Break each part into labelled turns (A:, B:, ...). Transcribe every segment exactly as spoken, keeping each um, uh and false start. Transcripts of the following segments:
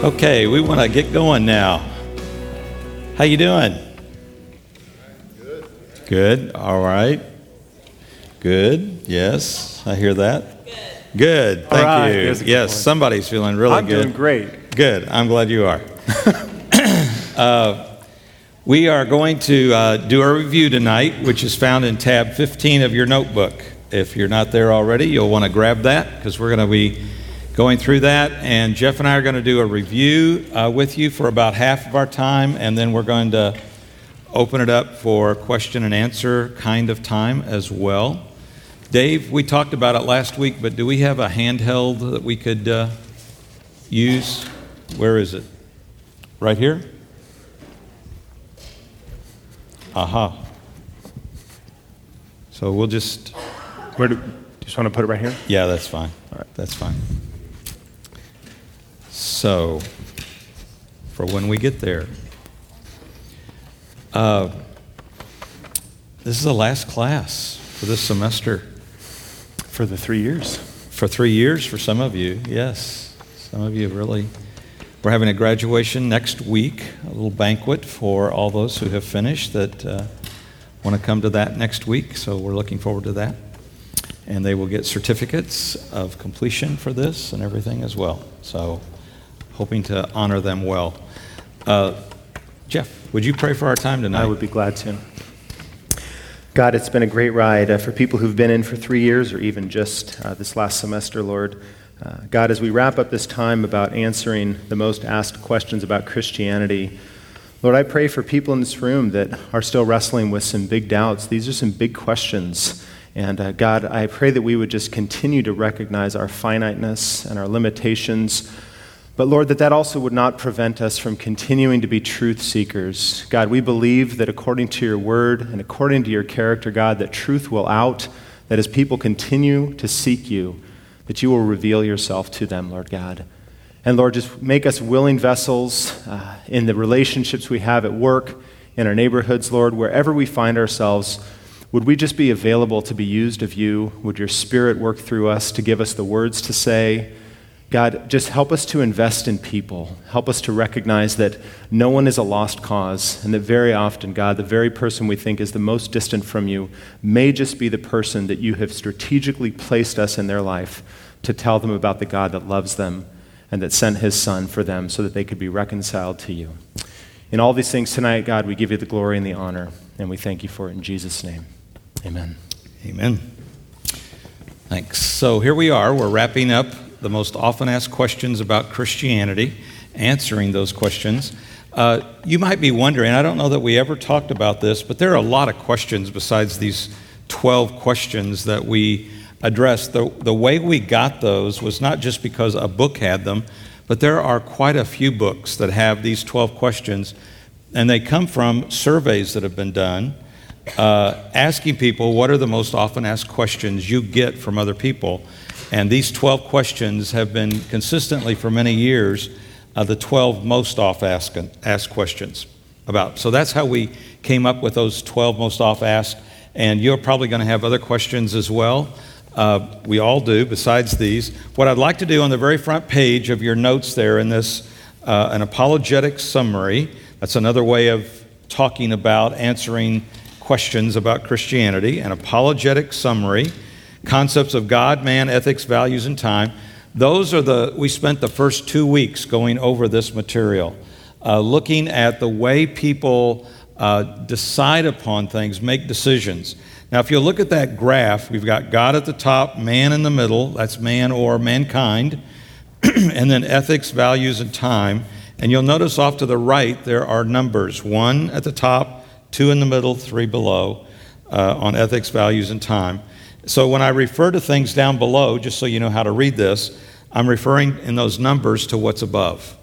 A: Okay, we want to get going now. How you doing?
B: Good.
A: Good. All right. Good. Yes, I hear that. Good. Good. Thank
B: All right.
A: you. Yes, somebody's feeling really
B: I'm
A: good.
B: I'm doing great.
A: Good. I'm glad you are. uh, we are going to uh, do a review tonight, which is found in tab fifteen of your notebook. If you're not there already, you'll want to grab that because we're going to be going through that. And Jeff and I are going to do a review uh, with you for about half of our time, and then we're going to open it up for question and answer kind of time as well. Dave, we talked about it last week, but do we have a handheld that we could uh, use? Where is it? Right here? Aha. So we'll just...
B: Where do, just want to put it right here?
A: Yeah, that's fine. All right, that's fine. So, for when we get there. Uh, this is the last class for this semester.
B: For the three years.
A: For three years for some of you, yes. Some of you really. We're having a graduation next week, a little banquet for all those who have finished that uh, want to come to that next week. So we're looking forward to that. And they will get certificates of completion for this and everything as well. So hoping to honor them well. Uh, Jeff, would you pray for our time tonight?
B: I would be glad to. God, it's been a great ride uh, for people who've been in for three years or even just uh, this last semester, Lord. Uh, God, as we wrap up this time about answering the most asked questions about Christianity, Lord, I pray for people in this room that are still wrestling with some big doubts. These are some big questions. And uh, God, I pray that we would just continue to recognize our finiteness and our limitations. But Lord, that that also would not prevent us from continuing to be truth seekers. God, we believe that according to your word and according to your character, God, that truth will out, that as people continue to seek you, that you will reveal yourself to them, Lord God. And Lord, just make us willing vessels uh, in the relationships we have at work, in our neighborhoods, Lord, wherever we find ourselves. Would we just be available to be used of you? Would your Spirit work through us to give us the words to say? God, just help us to invest in people. Help us to recognize that no one is a lost cause, and that very often, God, the very person we think is the most distant from you may just be the person that you have strategically placed us in their life to tell them about the God that loves them and that sent his Son for them so that they could be reconciled to you. In all these things tonight, God, we give you the glory and the honor, and we thank you for it in Jesus' name. Amen.
A: Amen. Thanks. So here we are. We're wrapping up the most often asked questions about Christianity, answering those questions. Uh, you might be wondering, I don't know that we ever talked about this, but there are a lot of questions besides these twelve questions that we addressed. The, the way we got those was not just because a book had them, but there are quite a few books that have these twelve questions, and they come from surveys that have been done, uh, asking people what are the most often asked questions you get from other people. And these twelve questions have been consistently for many years uh, the twelve most often asked, asked questions about. So that's how we came up with those twelve most often asked. And you're probably going to have other questions as well. Uh, we all do, besides these. What I'd like to do on the very front page of your notes there in this, uh, an apologetic summary. That's another way of talking about answering questions about Christianity. An apologetic summary. Concepts of God, man, ethics, values, and time. Those are the, we spent the first two weeks going over this material, uh, looking at the way people uh, decide upon things, make decisions. Now, if you look at that graph, we've got God at the top, man in the middle, that's man or mankind, and then ethics, values, and time. And you'll notice off to the right, there are numbers, one at the top, two in the middle, three below, uh, on ethics, values, and time. So when I refer to things down below, just so you know how to read this, I'm referring in those numbers to what's above.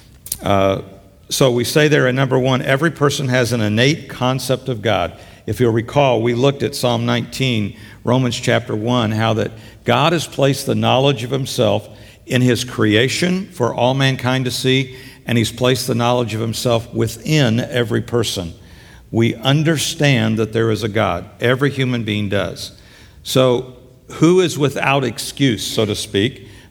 A: Uh, so we say there in number one, every person has an innate concept of God. If you'll recall, we looked at Psalm nineteen, Romans chapter one, how that God has placed the knowledge of himself in his creation for all mankind to see, and he's placed the knowledge of himself within every person. We understand that there is a God. Every human being does. So who is without excuse, so to speak?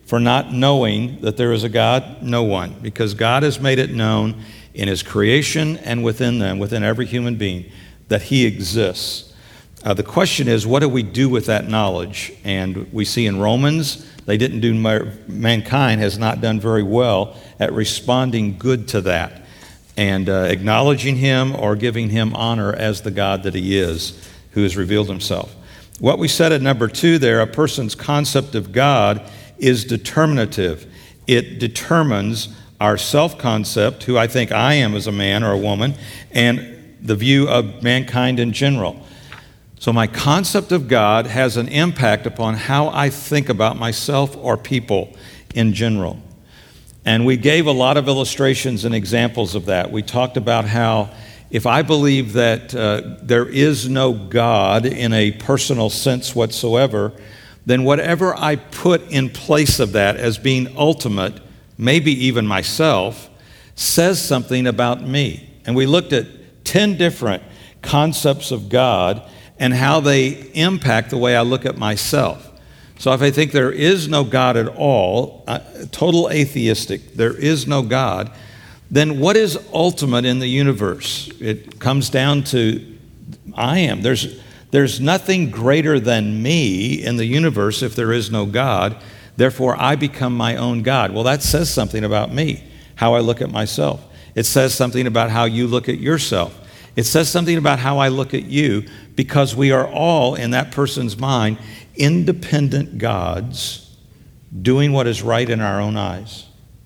A: for not knowing that there is a God? No one, because God has made it known in his creation and within them, within every human being, that he exists. Uh, the question is, what do we do with that knowledge? And we see in Romans, they didn't do, mankind has not done very well at responding good to that and uh, acknowledging him or giving him honor as the God that he is, who has revealed himself. What we said at number two there, a person's concept of God is determinative. It determines our self-concept, who I think I am as a man or a woman, and the view of mankind in general. So my concept of God has an impact upon how I think about myself or people in general. And we gave a lot of illustrations and examples of that. We talked about how if I believe that uh, there is no God in a personal sense whatsoever, then whatever I put in place of that as being ultimate, maybe even myself, says something about me. And we looked at ten different concepts of God and how they impact the way I look at myself. So if I think there is no God at all, uh, total atheistic, there is no God, then what is ultimate in the universe? It comes down to I am. There's, there's nothing greater than me in the universe if there is no God. Therefore, I become my own God. Well, that says something about me, how I look at myself. It says something about how you look at yourself. It says something about how I look at you, because we are all, in that person's mind, independent gods doing what is right in our own eyes.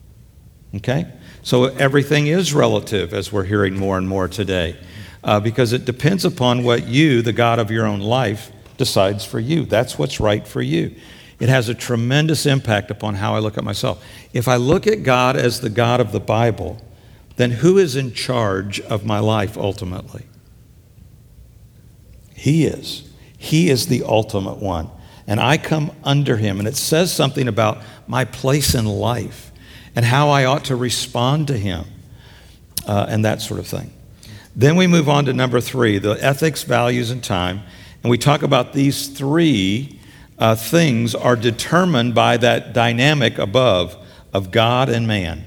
A: Okay? So everything is relative, as we're hearing more and more today, uh, because it depends upon what you, the God of your own life, decides for you. That's what's right for you. It has a tremendous impact upon how I look at myself. If I look at God as the God of the Bible, then who is in charge of my life ultimately? He is. He is the ultimate one. And I come under him. And it says something about my place in life and how I ought to respond to him uh, and that sort of thing. Then we move on to number three, the ethics, values, and time. And we talk about these three uh, things are determined by that dynamic above of God and man.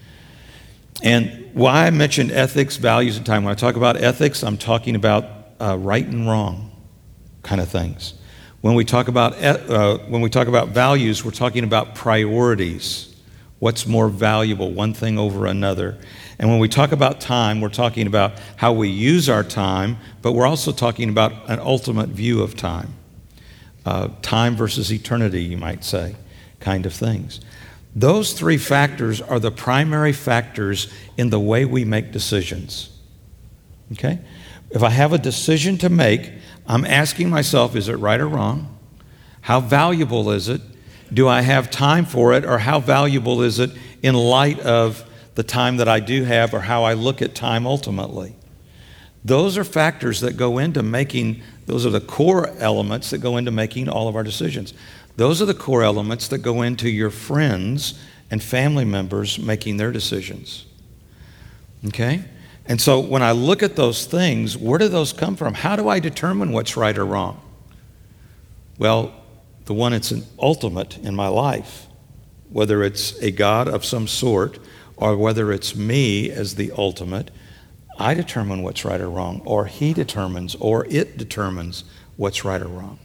A: And why I mentioned ethics, values, and time. When I talk about ethics, I'm talking about uh, right and wrong kind of things. When we talk about uh, when we talk about values, we're talking about priorities. What's more valuable, one thing over another. And when we talk about time, we're talking about how we use our time, but we're also talking about an ultimate view of time. Uh, time versus eternity, you might say, kind of things. Those three factors are the primary factors in the way we make decisions. Okay? If I have a decision to make, I'm asking myself, is it right or wrong? How valuable is it? Do I have time for it? Or how valuable is it in light of the time that I do have, or how I look at time ultimately? Those are factors that go into making, those are the core elements that go into making all of our decisions. Those are the core elements that go into your friends and family members making their decisions. Okay? And so when I look at those things, where do those come from? How do I determine what's right or wrong? Well, the one that's an ultimate in my life, whether it's a God of some sort or whether it's me as the ultimate, I determine what's right or wrong, or he determines, or it determines what's right or wrong.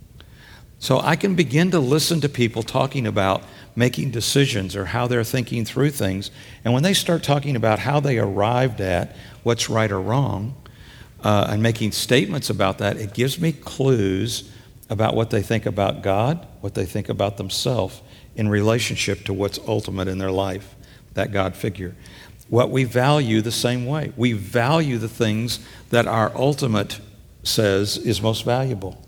A: So I can begin to listen to people talking about making decisions or how they're thinking through things. And when they start talking about how they arrived at what's right or wrong uh, and making statements about that, it gives me clues about what they think about God, what they think about themselves in relationship to what's ultimate in their life, that God figure. What we value the same way. We value the things that our ultimate says is most valuable.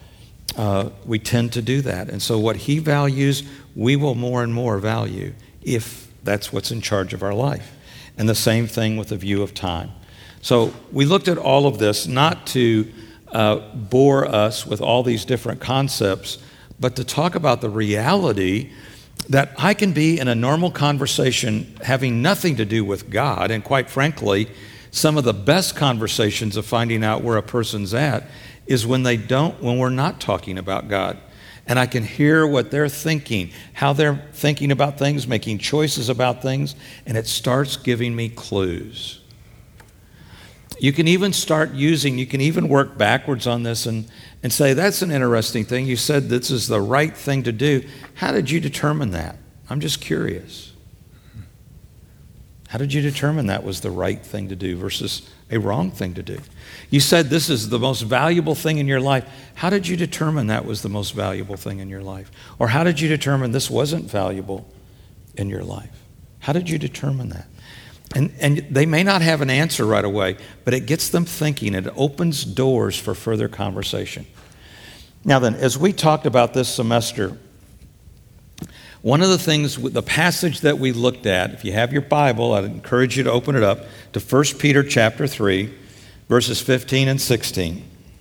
A: Uh, we tend to do that. And so what he values, we will more and more value if that's what's in charge of our life. And the same thing with the view of time. So we looked at all of this not to uh, bore us with all these different concepts, but to talk about the reality that I can be in a normal conversation having nothing to do with God, and quite frankly, some of the best conversations of finding out where a person's at is when they don't, when we're not talking about God. And I can hear what they're thinking, how they're thinking about things, making choices about things, and it starts giving me clues. You can even start using, you can even work backwards on this and, and say, that's an interesting thing. You said this is the right thing to do. How did you determine that? I'm just curious. How did you determine that was the right thing to do versus a wrong thing to do? You said this is the most valuable thing in your life. How did you determine that was the most valuable thing in your life? Or how did you determine this wasn't valuable in your life? How did you determine that? And, and they may not have an answer right away, but it gets them thinking. It opens doors for further conversation. Now then, as we talked about this semester, one of the things, the passage that we looked at, if you have your Bible, I'd encourage you to open it up to First Peter chapter three, verses fifteen and sixteen.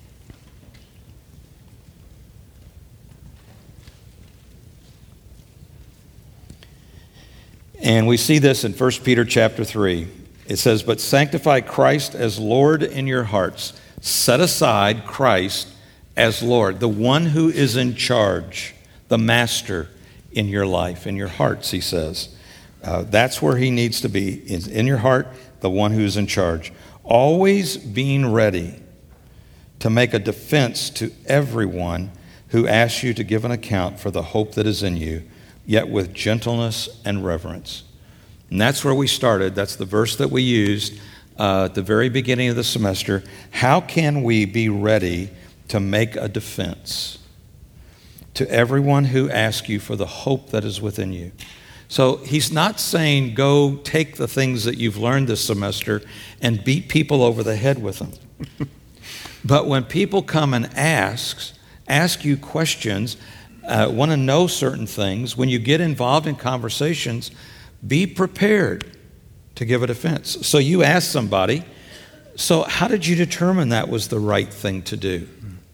A: And we see this in First Peter chapter three. It says, "But sanctify Christ as Lord in your hearts." Set aside Christ as Lord, the one who is in charge, the master in your life, in your hearts, he says. Uh, that's where he needs to be, is in your heart, the one who's in charge. Always being ready to make a defense to everyone who asks you to give an account for the hope that is in you, yet with gentleness and reverence. And that's where we started. That's the verse that we used uh, at the very beginning of the semester. How can we be ready to make a defense to everyone who asks you for the hope that is within you? So he's not saying go take the things that you've learned this semester and beat people over the head with them. But when people come and ask, ask you questions, uh, want to know certain things, when you get involved in conversations, be prepared to give a defense. So you ask somebody, so how did you determine that was the right thing to do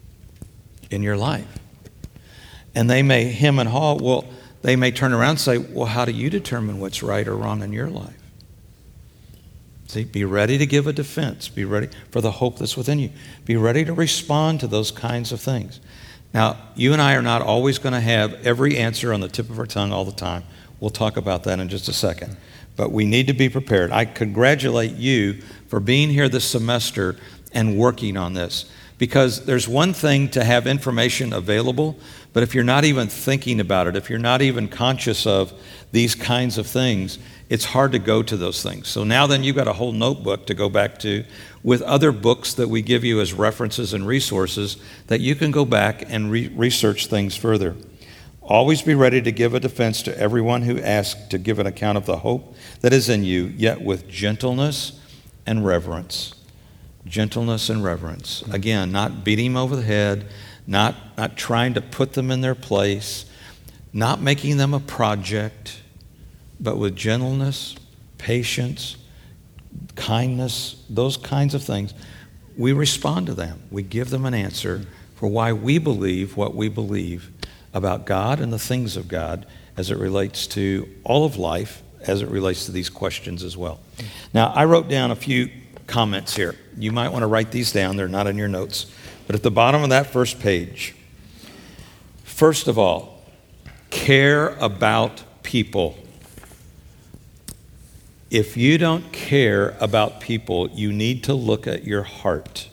A: in your life? And they may hem and haw. Well, they may turn around and say, well, how do you determine what's right or wrong in your life? See, be ready to give a defense. Be ready for the hope that's within you. Be ready to respond to those kinds of things. Now, you and I are not always going to have every answer on the tip of our tongue all the time. We'll talk about that in just a second. But we need to be prepared. I congratulate you for being here this semester and working on this. Because there's one thing to have information available, but if you're not even thinking about it, if you're not even conscious of these kinds of things, it's hard to go to those things. So now then you've got a whole notebook to go back to with other books that we give you as references and resources that you can go back and re- research things further. Always be ready to give a defense to everyone who asks to give an account of the hope that is in you, yet with gentleness and reverence. Gentleness and reverence. Again, not beating them over the head, not, not trying to put them in their place, not making them a project, but with gentleness, patience, kindness, those kinds of things. We respond to them. We give them an answer for why we believe what we believe about God and the things of God as it relates to all of life, as it relates to these questions as well. Now, I wrote down a few comments here. You might want to write these down. They're not in your notes. But at the bottom of that first page, first of all, care about people. If you don't care about people, you need to look at your heart.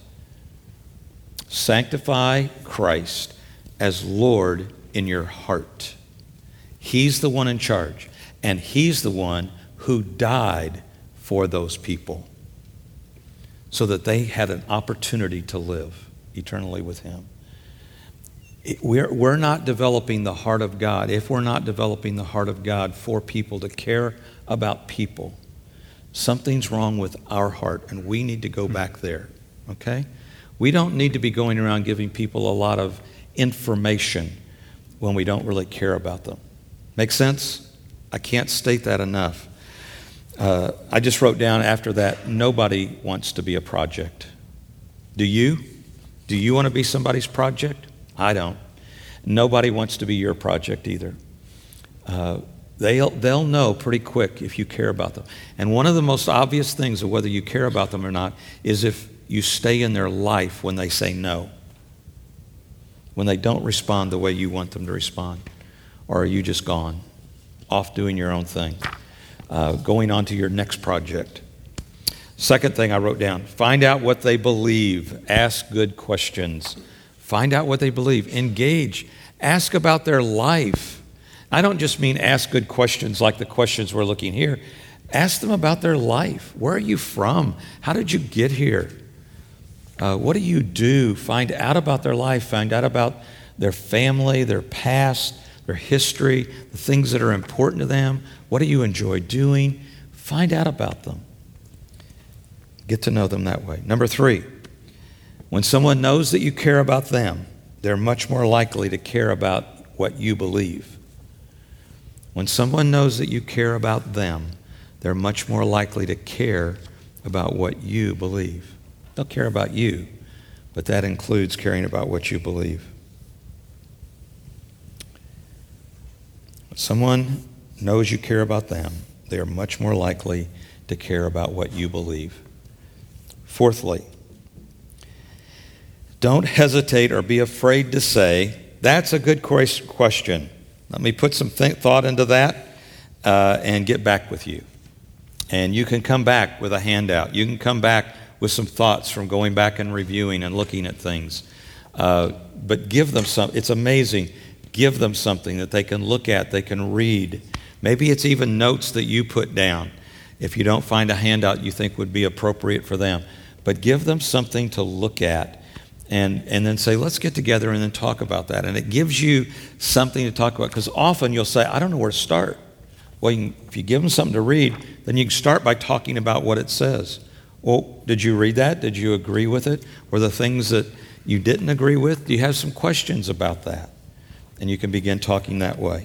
A: Sanctify Christ as Lord in your heart. He's the one in charge, and He's the one who died for those people, so that they had an opportunity to live eternally with Him. We're, we're not developing the heart of God. If we're not developing the heart of God for people, to care about people, something's wrong with our heart, and we need to go back there, okay? We don't need to be going around giving people a lot of information when we don't really care about them. Make sense? I can't state that enough. Uh, I just wrote down after that, nobody wants to be a project. Do you? Do you want to be somebody's project? I don't. Nobody wants to be your project either. Uh, they'll, they'll know pretty quick if you care about them. And one of the most obvious things of whether you care about them or not is if you stay in their life when they say no. when they don't respond the way you want them to respond? Or are you just gone, off doing your own thing, uh, going on to your next project? Second thing I wrote down, find out what they believe. Ask good questions. Find out what they believe. Engage. Ask about their life. I don't just mean ask good questions like the questions we're looking here. Ask them about their life. Where are you from? How did you get here? Uh, what do you do? Find out about their life. Find out about their family, their past, their history, the things that are important to them. What do you enjoy doing? Find out about them. Get to know them that way. Number three, when someone knows that you care about them, they're much more likely to care about what you believe. When someone knows that you care about them, they're much more likely to care about what you believe. They'll care about you, but that includes caring about what you believe. When someone knows you care about them, they are much more likely to care about what you believe. Fourthly, don't hesitate or be afraid to say, that's a good question. Let me put some th- thought into that uh, and get back with you. And you can come back with a handout. You can come back with some thoughts from going back and reviewing and looking at things. Uh, but give them some, it's amazing. Give them something that they can look at, they can read. Maybe it's even notes that you put down if you don't find a handout you think would be appropriate for them. But give them something to look at and, and then say, let's get together and then talk about that. And it gives you something to talk about, because often you'll say, I don't know where to start. Well, you can, if you give them something to read, then you can start by talking about what it says. Well, did you read that? Did you agree with it? Were the things that you didn't agree with? Do you have some questions about that? And you can begin talking that way.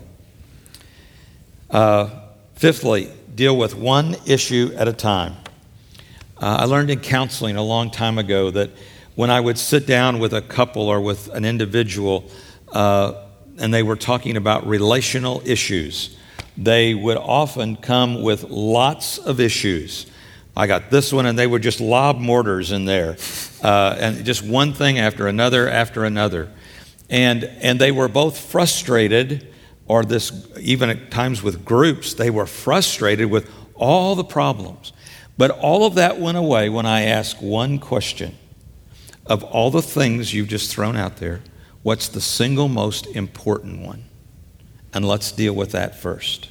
A: Uh, fifthly, deal with one issue at a time. Uh, I learned in counseling a long time ago that when I would sit down with a couple or with an individual uh, and they were talking about relational issues, they would often come with lots of issues. I got this one, and they would just lob mortars in there, uh, and just one thing after another after another. And and they were both frustrated, or this even at times with groups, they were frustrated with all the problems. But all of that went away when I asked one question. Of all the things you've just thrown out there, what's the single most important one? And let's deal with that first.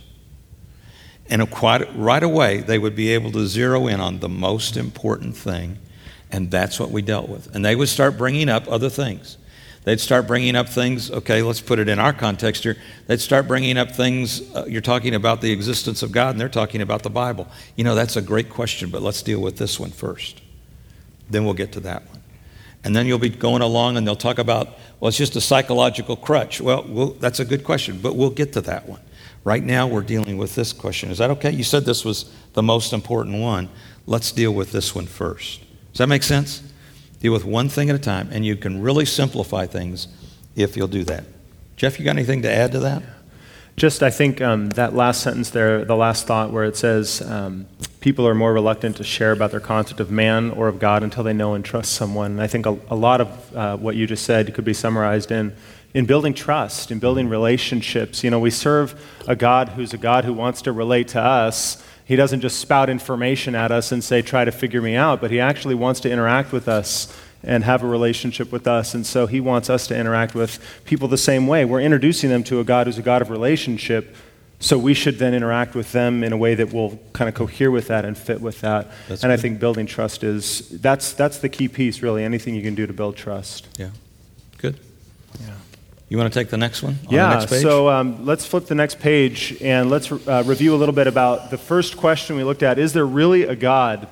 A: And quite right away, they would be able to zero in on the most important thing, and that's what we dealt with. And they would start bringing up other things. They'd start bringing up things, okay, let's put it in our context here. They'd start bringing up things, uh, you're talking about the existence of God, and they're talking about the Bible. You know, that's a great question, but let's deal with this one first. Then we'll get to that one. And then you'll be going along, and they'll talk about, well, it's just a psychological crutch. Well, we'll that's a good question, but we'll get to that one. Right now, we're dealing with this question. Is that okay? You said this was the most important one. Let's deal with this one first. Does that make sense? Deal with one thing at a time, and you can really simplify things if you'll do that. Jeff, you got anything to add to that?
B: Just, I think um, that last sentence there, the last thought where it says, um, people are more reluctant to share about their concept of man or of God until they know and trust someone. And I think a, a lot of uh, what you just said could be summarized in in building trust, in building relationships. You know, we serve a God who's a God who wants to relate to us. He doesn't just spout information at us and say, try to figure me out, but he actually wants to interact with us and have a relationship with us. And so he wants us to interact with people the same way. We're introducing them to a God who's a God of relationship, so we should then interact with them in a way that will kind of cohere with that and fit with that. That's and good. I think building trust is, that's that's the key piece, really, anything you can do to build trust.
A: Yeah, good.
B: Yeah.
A: You want to take the next one on
B: yeah,
A: the next page?
B: so um, let's flip the next page and let's uh, review a little bit about the first question we looked at. Is there really a God?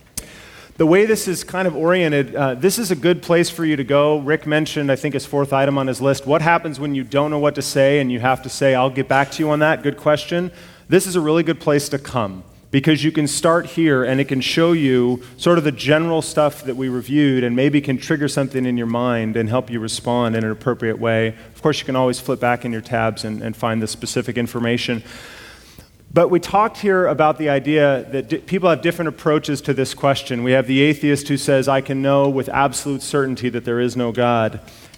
B: The way this is kind of oriented, uh, this is a good place for you to go. Rick mentioned, I think, his fourth item on his list, what happens when you don't know what to say and you have to say, I'll get back to you on that? Good question. This is a really good place to come, because you can start here and it can show you sort of the general stuff that we reviewed and maybe can trigger something in your mind and help you respond in an appropriate way. Of course, you can always flip back in your tabs and, and find the specific information. But we talked here about the idea that di- people have different approaches to this question. We have the atheist who says, I can know with absolute certainty that there is no God.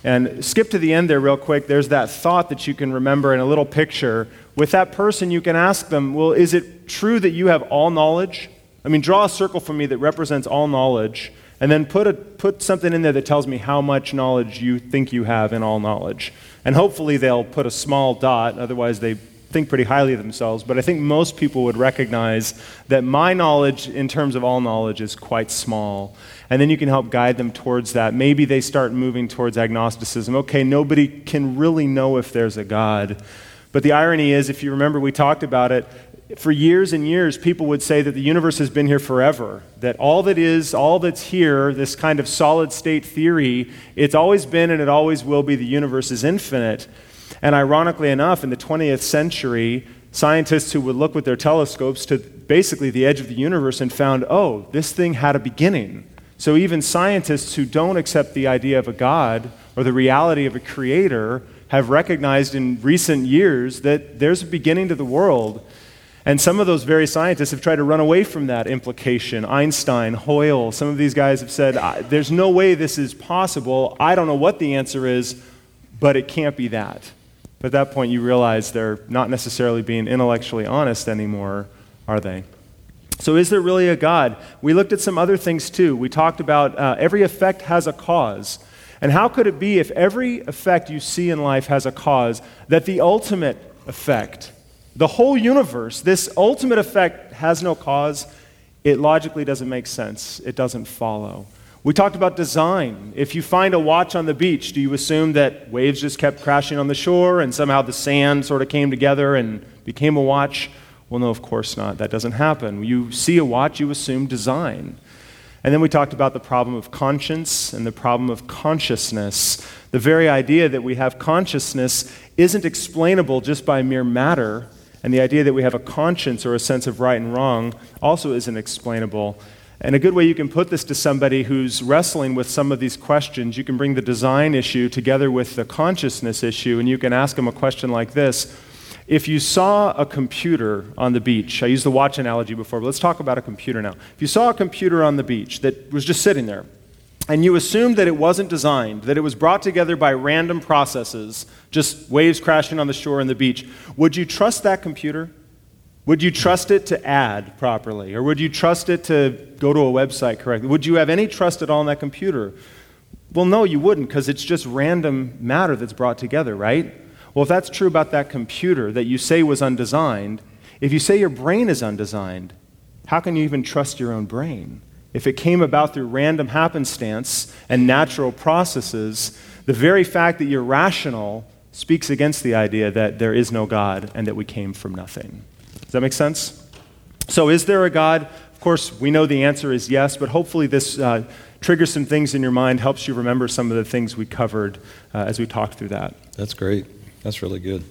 B: And skip to the end there real quick. There's that thought that you can remember in a little picture. With that person, you can ask them, well, is it true that you have all knowledge? I mean, draw a circle for me that represents all knowledge, and then put a, put something in there that tells me how much knowledge you think you have in all knowledge. And hopefully they'll put a small dot, otherwise they think pretty highly of themselves. But I think most people would recognize that my knowledge in terms of all knowledge is quite small. And then you can help guide them towards that. Maybe they start moving towards agnosticism. Okay, nobody can really know if there's a God. But the irony is, if you remember, we talked about it, for years and years, people would say that the universe has been here forever, that all that is, all that's here, this kind of solid state theory, it's always been and it always will be, the universe is infinite. And ironically enough, in the twentieth century, scientists who would look with their telescopes to basically the edge of the universe and found, oh, this thing had a beginning. So even scientists who don't accept the idea of a God or the reality of a creator have recognized in recent years that there's a beginning to the world. And some of those very scientists have tried to run away from that implication. Einstein, Hoyle, some of these guys have said, there's no way this is possible. I don't know what the answer is, but it can't be that. But at that point, you realize they're not necessarily being intellectually honest anymore, are they? So is there really a God? We looked at some other things too. We talked about uh, every effect has a cause. And how could it be, if every effect you see in life has a cause, that the ultimate effect, the whole universe, this ultimate effect has no cause? It logically doesn't make sense. It doesn't follow. We talked about design. If you find a watch on the beach, do you assume that waves just kept crashing on the shore and somehow the sand sort of came together and became a watch? Well, no, of course not. That doesn't happen. You see a watch, you assume design. And then we talked about the problem of conscience and the problem of consciousness. The very idea that we have consciousness isn't explainable just by mere matter, and the idea that we have a conscience or a sense of right and wrong also isn't explainable. And a good way you can put this to somebody who's wrestling with some of these questions, you can bring the design issue together with the consciousness issue, and you can ask them a question like this. If you saw a computer on the beach, I used the watch analogy before, but let's talk about a computer now. If you saw a computer on the beach that was just sitting there, and you assumed that it wasn't designed, that it was brought together by random processes, just waves crashing on the shore and the beach, would you trust that computer? Would you trust it to add properly? Or would you trust it to go to a website correctly? Would you have any trust at all in that computer? Well, no, you wouldn't, because it's just random matter that's brought together, right? Well, if that's true about that computer that you say was undesigned, if you say your brain is undesigned, how can you even trust your own brain? If it came about through random happenstance and natural processes, the very fact that you're rational speaks against the idea that there is no God and that we came from nothing. Does that make sense? So is there a God? Of course, we know the answer is yes, but hopefully this uh, triggers some things in your mind, helps you remember some of the things we covered uh, as we talked through that.
A: That's great. That's really good.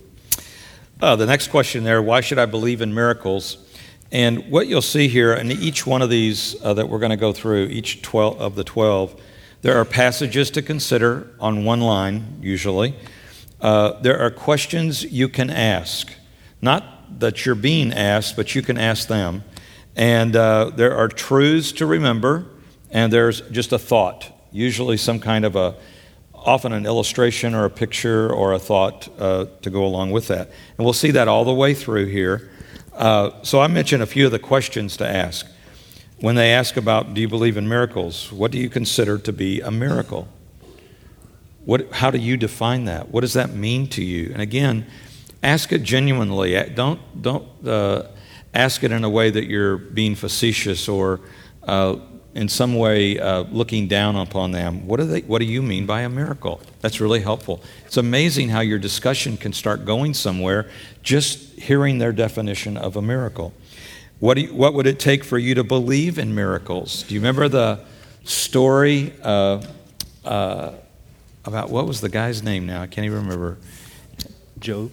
A: Uh, the next question there, why should I believe in miracles? And what you'll see here, in each one of these uh, that we're going to go through, each twelve of the twelve, there are passages to consider on one line, usually. Uh, there are questions you can ask. Not that you're being asked, but you can ask them. And uh, there are truths to remember, and there's just a thought, usually some kind of a often an illustration or a picture or a thought uh, to go along with that. And we'll see that all the way through here. Uh, so I mentioned a few of the questions to ask. When they ask about, do you believe in miracles? What do you consider to be a miracle? What, how do you define that? What does that mean to you? And again, ask it genuinely. Don't, don't uh, ask it in a way that you're being facetious or uh, in some way uh, looking down upon them. What do they? What do you mean by a miracle? That's really helpful. It's amazing how your discussion can start going somewhere just hearing their definition of a miracle. What do you, what would it take for you to believe in miracles? Do you remember the story uh, uh, about, what was the guy's name now? I can't even remember.
B: Job?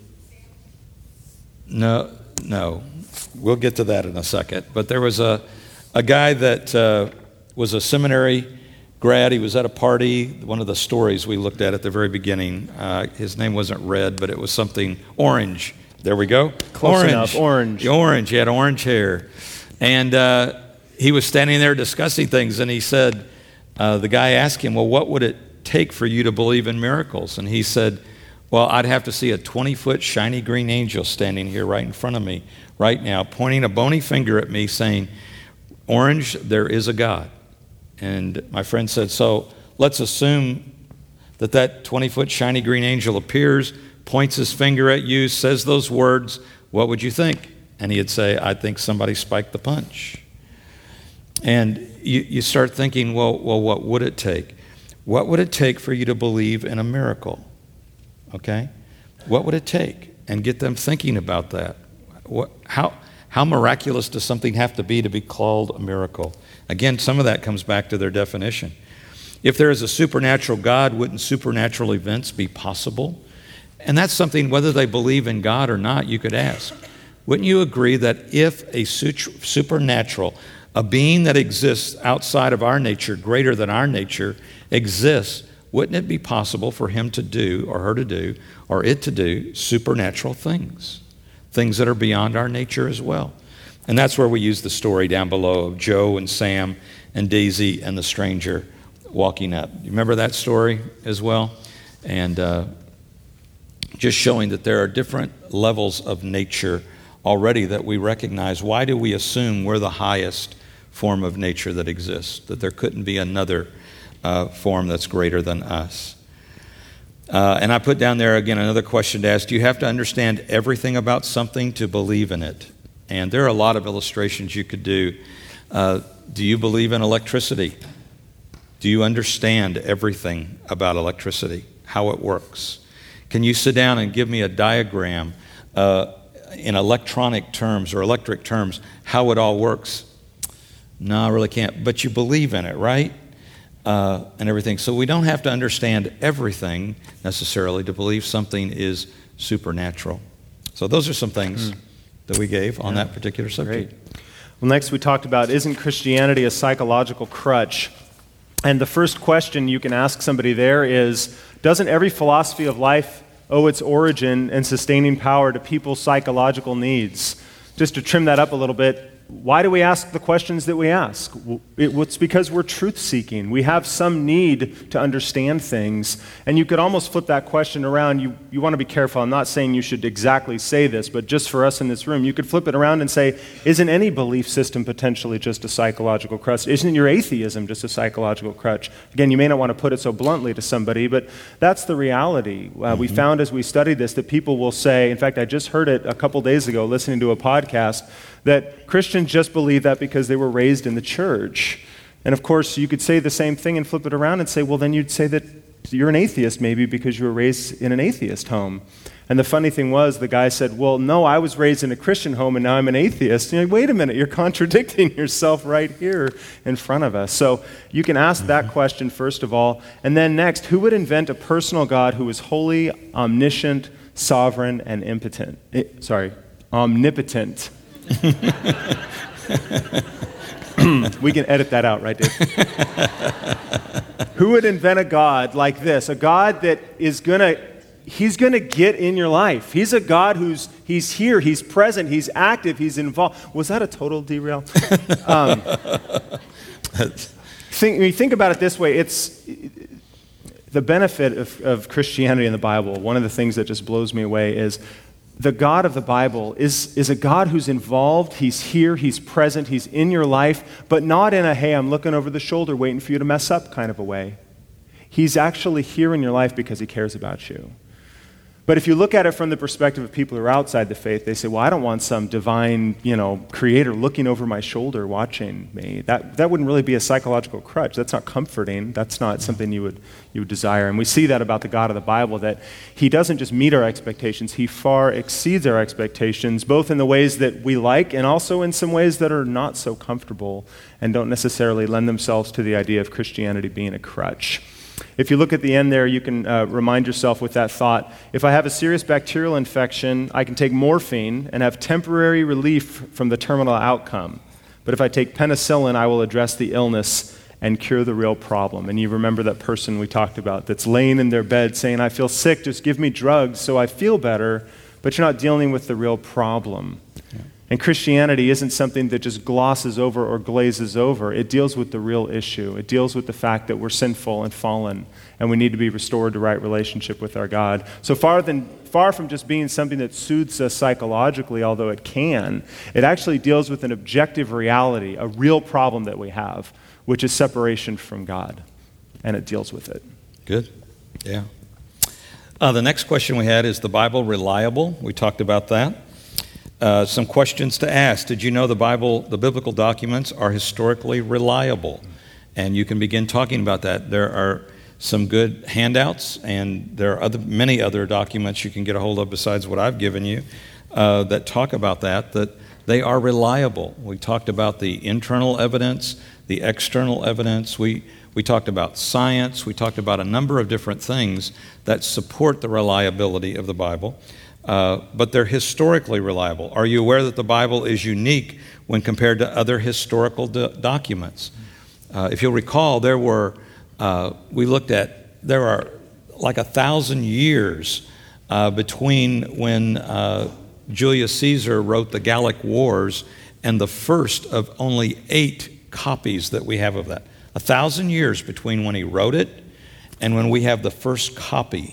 A: No, no. We'll get to that in a second. But there was a, a guy that uh, was a seminary grad. He was at a party. One of the stories we looked at at the very beginning, uh, his name wasn't Red, but it was something orange. There we go.
B: Close
A: orange.
B: enough. Orange.
A: Orange. He had orange hair. And uh, he was standing there discussing things, and he said, uh, the guy asked him, well, what would it take for you to believe in miracles? And he said, well, I'd have to see a twenty-foot shiny green angel standing here right in front of me right now, pointing a bony finger at me saying, Orange, there is a God. And my friend said, so let's assume that that twenty-foot shiny green angel appears, points his finger at you, says those words, what would you think? And he'd say, I think somebody spiked the punch. And you, you start thinking, well, well, what would it take? What would it take for you to believe in a miracle? Okay? What would it take? And get them thinking about that. What, how, how miraculous does something have to be to be called a miracle? Again, some of that comes back to their definition. If there is a supernatural God, wouldn't supernatural events be possible? And that's something, whether they believe in God or not, you could ask. Wouldn't you agree that if a supernatural, a being that exists outside of our nature, greater than our nature, exists, wouldn't it be possible for him to do, or her to do, or it to do supernatural things? Things that are beyond our nature as well. And that's where we use the story down below of Joe and Sam and Daisy and the stranger walking up. You remember that story as well? And uh, just showing that there are different levels of nature already that we recognize. Why do we assume we're the highest form of nature that exists? That there couldn't be another uh, form that's greater than us? Uh, and I put down there again another question to ask. Do you have to understand everything about something to believe in it? And there are a lot of illustrations you could do. Uh, do you believe in electricity? Do you understand everything about electricity, how it works? Can you sit down and give me a diagram uh, in electronic terms or electric terms, how it all works? No, I really can't. But you believe in it, right? Uh, and everything. So we don't have to understand everything necessarily to believe something is supernatural. So those are some things mm. that we gave on yeah. that particular subject.
B: Great. Well, next we talked about, isn't Christianity a psychological crutch? And the first question you can ask somebody there is, doesn't every philosophy of life owe its origin and sustaining power to people's psychological needs? Just to trim that up a little bit, why do we ask the questions that we ask? It's because we're truth-seeking. We have some need to understand things. And you could almost flip that question around. You, you want to be careful. I'm not saying you should exactly say this, but just for us in this room, you could flip it around and say, isn't any belief system potentially just a psychological crutch? Isn't your atheism just a psychological crutch? Again, you may not want to put it so bluntly to somebody, but that's the reality. Uh, mm-hmm. We found as we studied this that people will say, in fact, I just heard it a couple days ago listening to a podcast, that Christians just believe that because they were raised in the church. And of course, you could say the same thing and flip it around and say, well, then you'd say that you're an atheist maybe because you were raised in an atheist home. And the funny thing was, the guy said, well, no, I was raised in a Christian home and now I'm an atheist. And you're like, wait a minute, you're contradicting yourself right here in front of us. So you can ask that question first of all. And then next, who would invent a personal God who is holy, omniscient, sovereign, and impotent? Eh, sorry, omnipotent. We can edit that out, right, Dave? Who would invent a God like this? A God that is going to, he's going to get in your life. He's a God who's, he's here, he's present, he's active, he's involved. Was that a total derail? um, think, when you think about it this way, it's the benefit of, of Christianity in the Bible. One of the things that just blows me away is the God of the Bible is, is a God who's involved, he's here, he's present, he's in your life, but not in a, hey, I'm looking over the shoulder waiting for you to mess up kind of a way. He's actually here in your life because he cares about you. But if you look at it from the perspective of people who are outside the faith, they say, well, I don't want some divine, you know, creator looking over my shoulder watching me. That that wouldn't really be a psychological crutch. That's not comforting. That's not something you would you would desire. And we see that about the God of the Bible, that he doesn't just meet our expectations, he far exceeds our expectations, both in the ways that we like and also in some ways that are not so comfortable and don't necessarily lend themselves to the idea of Christianity being a crutch. If you look at the end there, you can uh, remind yourself with that thought, if I have a serious bacterial infection, I can take morphine and have temporary relief from the terminal outcome. But if I take penicillin, I will address the illness and cure the real problem. And you remember that person we talked about that's laying in their bed saying, I feel sick, just give me drugs so I feel better, but you're not dealing with the real problem. Yeah. And Christianity isn't something that just glosses over or glazes over. It deals with the real issue. It deals with the fact that we're sinful and fallen, and we need to be restored to right relationship with our God. So far, than, far from just being something that soothes us psychologically, although it can, it actually deals with an objective reality, a real problem that we have, which is separation from God, and it deals with it.
A: Good. Yeah. Uh, the next question we had, is the Bible reliable? We talked about that. Uh, some questions to ask. Did you know the Bible, the biblical documents are historically reliable? And you can begin talking about that. There are some good handouts, and there are other, many other documents you can get a hold of besides what I've given you uh, that talk about that, that they are reliable. We talked about the internal evidence, the external evidence. We, we talked about science. We talked about a number of different things that support the reliability of the Bible. Uh, but they're historically reliable. Are you aware that the Bible is unique when compared to other historical do- documents? Uh, if you'll recall, there were, uh, we looked at, there are like a thousand years uh, between when uh, Julius Caesar wrote the Gallic Wars and the first of only eight copies that we have of that. A thousand years between when he wrote it and when we have the first copy,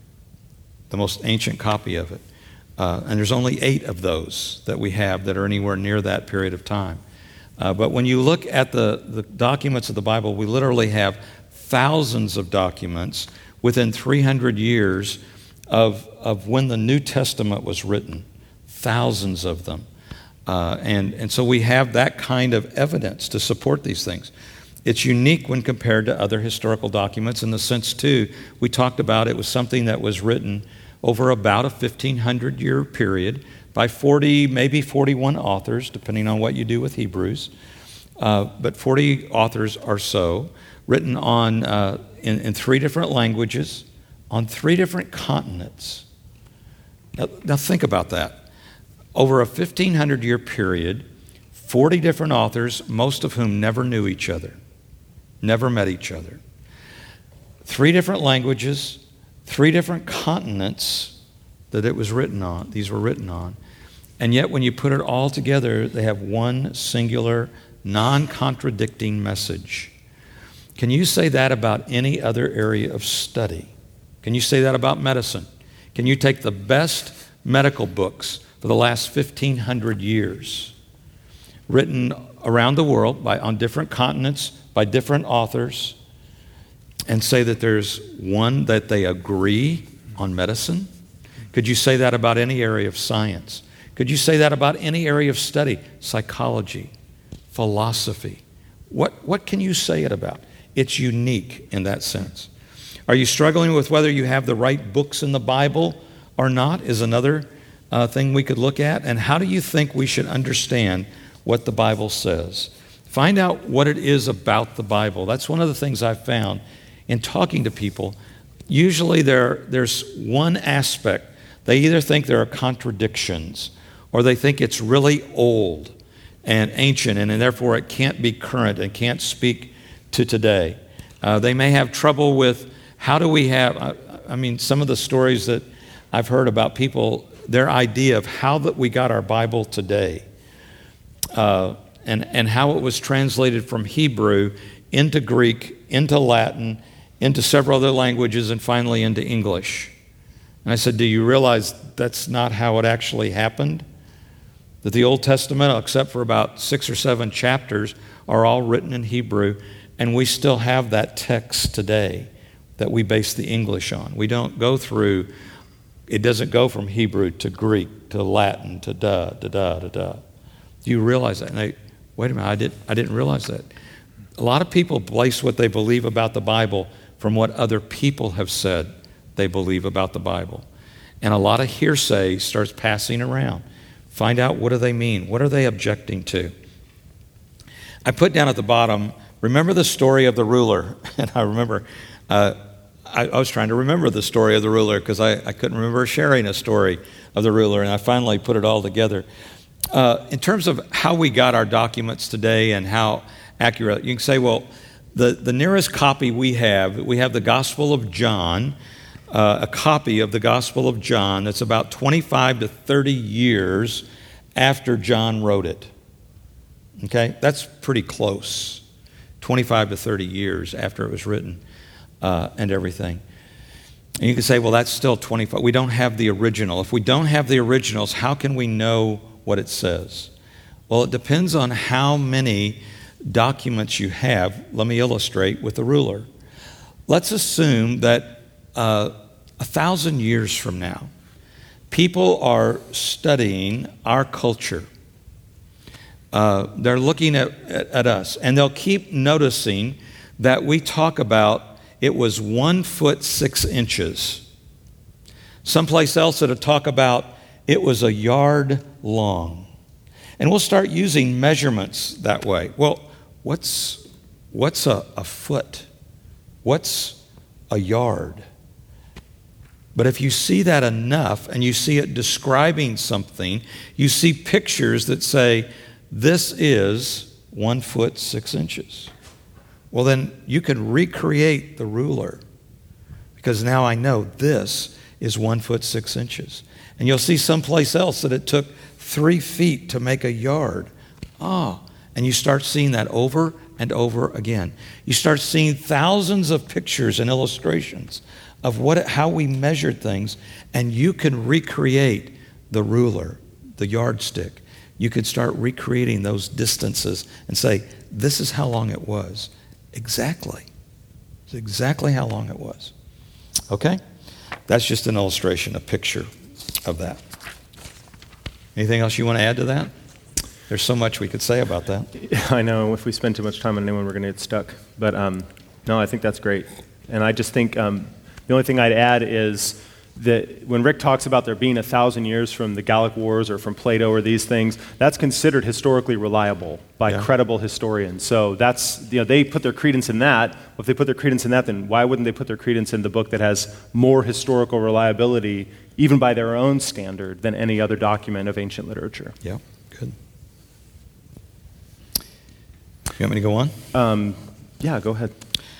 A: the most ancient copy of it. Uh, and there's only eight of those that we have that are anywhere near that period of time. Uh, but when you look at the, the documents of the Bible, we literally have thousands of documents within three hundred years of, of when the New Testament was written. Thousands of them. Uh, and, and so we have that kind of evidence to support these things. It's unique when compared to other historical documents in the sense, too, we talked about it was something that was written over about a fifteen hundred year period by forty, maybe forty-one authors, depending on what you do with Hebrews. Uh, but forty authors or so, written on uh, in, in three different languages, on three different continents. Now, now think about that. Over a fifteen hundred year period, forty different authors, most of whom never knew each other, never met each other. Three different languages, three different continents that it was written on, these were written on. And yet when you put it all together, they have one singular, non-contradicting message. Can you say that about any other area of study? Can you say that about medicine? Can you take the best medical books for the last fifteen hundred years, written around the world by, on different continents by different authors, and say that there's one that they agree on medicine? Could you say that about any area of science? Could you say that about any area of study? Psychology, philosophy. What, what can you say it about? It's unique in that sense. Are you struggling with whether you have the right books in the Bible or not is another uh, thing we could look at. And how do you think we should understand what the Bible says? Find out what it is about the Bible. That's one of the things I've found in talking to people. Usually there, there's one aspect. They either think there are contradictions or they think it's really old and ancient and, and therefore it can't be current and can't speak to today. Uh, they may have trouble with how do we have, I, I mean, some of the stories that I've heard about people, their idea of how that we got our Bible today uh, and, and how it was translated from Hebrew into Greek, into Latin, into several other languages, and finally into English. And I said, do you realize that's not how it actually happened? That the Old Testament, except for about six or seven chapters, are all written in Hebrew, and we still have that text today that we base the English on. We don't go through, it doesn't go from Hebrew to Greek to Latin to da, da, da, da, da. Do you realize that? And I, wait a minute, I, did, I didn't realize that. A lot of people base what they believe about the Bible from what other people have said they believe about the Bible. And a lot of hearsay starts passing around. Find out, what do they mean? What are they objecting to? I put down at the bottom, remember the story of the ruler. And I remember, uh, I, I was trying to remember the story of the ruler because I, I couldn't remember sharing a story of the ruler, and I finally put it all together. Uh, in terms of how we got our documents today and how accurate, you can say, well, the, the nearest copy we have, we have the Gospel of John, uh, a copy of the Gospel of John that's about twenty-five to thirty years after John wrote it. Okay? That's pretty close. twenty-five to thirty years after it was written uh, and everything. And you can say, well, that's still twenty-five. We don't have the original. If we don't have the originals, how can we know what it says? Well, it depends on how many documents you have. Let me illustrate with the ruler. Let's assume that uh, a thousand years from now, people are studying our culture. Uh, they're looking at, at, at us, and they'll keep noticing that we talk about it was one foot six inches. Someplace else it'll talk about it was a yard long. And we'll start using measurements that way. Well, what's, what's a, a foot? What's a yard? But if you see that enough and you see it describing something, you see pictures that say, this is one foot six inches. Well, then you can recreate the ruler because now I know this is one foot six inches. And you'll see someplace else that it took three feet to make a yard. Ah, and you start seeing that over and over again. You start seeing thousands of pictures and illustrations of what, how we measured things, and you can recreate the ruler, the yardstick. You could start recreating those distances and say, this is how long it was. Exactly. It's exactly how long it was. Okay? That's just an illustration, a picture of that. Anything else you want to add to that? There's so much we could say about that.
B: I know if we spend too much time on anyone, we're going to get stuck. But um, no, I think that's great. And I just think um, the only thing I'd add is that when Rick talks about there being a thousand years from the Gallic Wars or from Plato or these things, that's considered historically reliable by yeah. credible historians. So that's, you know, they put their credence in that. Well, if they put their credence in that, then why wouldn't they put their credence in the book that has more historical reliability, even by their own standard, than any other document of ancient literature?
A: Yeah, good. You want me to go on?
B: Um, yeah, go ahead.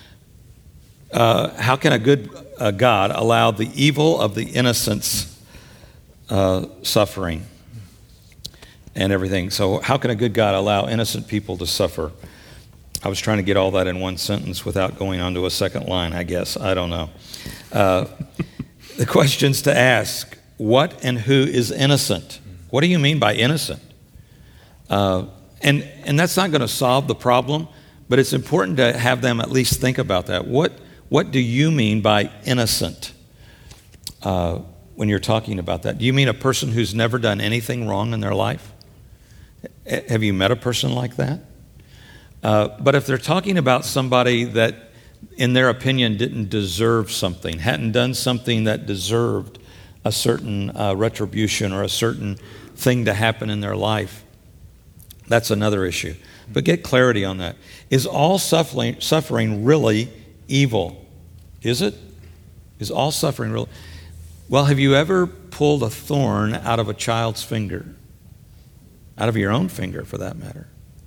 A: Uh, how can a good uh, God allow the evil of the innocents uh, suffering and everything? So how can a good God allow innocent people to suffer? I was trying to get all that in one sentence without going on to a second line, I guess. I don't know. Uh, the questions to ask, what and who is innocent? What do you mean by innocent? Uh, and, and that's not going to solve the problem, but it's important to have them at least think about that. What What do you mean by innocent uh, when you're talking about that? Do you mean a person who's never done anything wrong in their life? H- have you met a person like that? Uh, but if they're talking about somebody that, in their opinion, didn't deserve something, hadn't done something that deserved a certain uh, retribution or a certain thing to happen in their life, that's another issue. But get clarity on that. Is all suffering, suffering really evil? Is it? Is all suffering real? Well, have you ever pulled a thorn out of a child's finger? Out of your own finger, for that matter.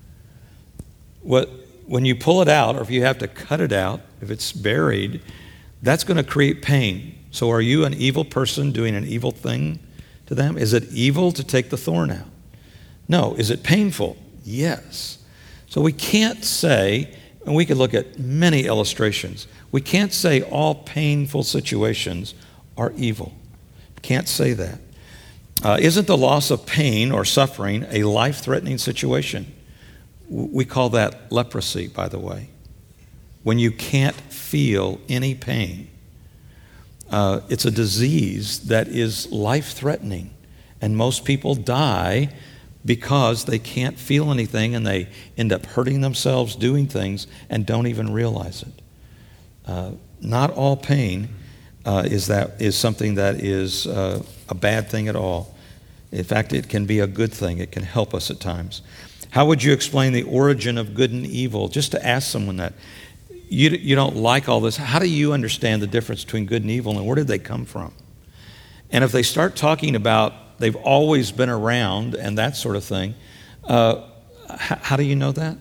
A: What, when you pull it out, or if you have to cut it out, if it's buried, that's going to create pain. So are you an evil person doing an evil thing to them? Is it evil to take the thorn out? No. Is it painful? Yes. So we can't say, and we could look at many illustrations, we can't say all painful situations are evil. Can't say that. Uh, isn't the loss of pain or suffering a life-threatening situation? We call that leprosy, by the way. When you can't feel any pain. Uh, it's a disease that is life-threatening. And most people die because they can't feel anything and they end up hurting themselves doing things and don't even realize it. Uh, not all pain uh, is that is something that is uh, a bad thing at all. In fact, it can be a good thing. It can help us at times. How would you explain the origin of good and evil? Just to ask someone that. You, you don't like all this. How do you understand the difference between good and evil, and where did they come from? And if they start talking about they've always been around and that sort of thing, uh, h- how do you know that?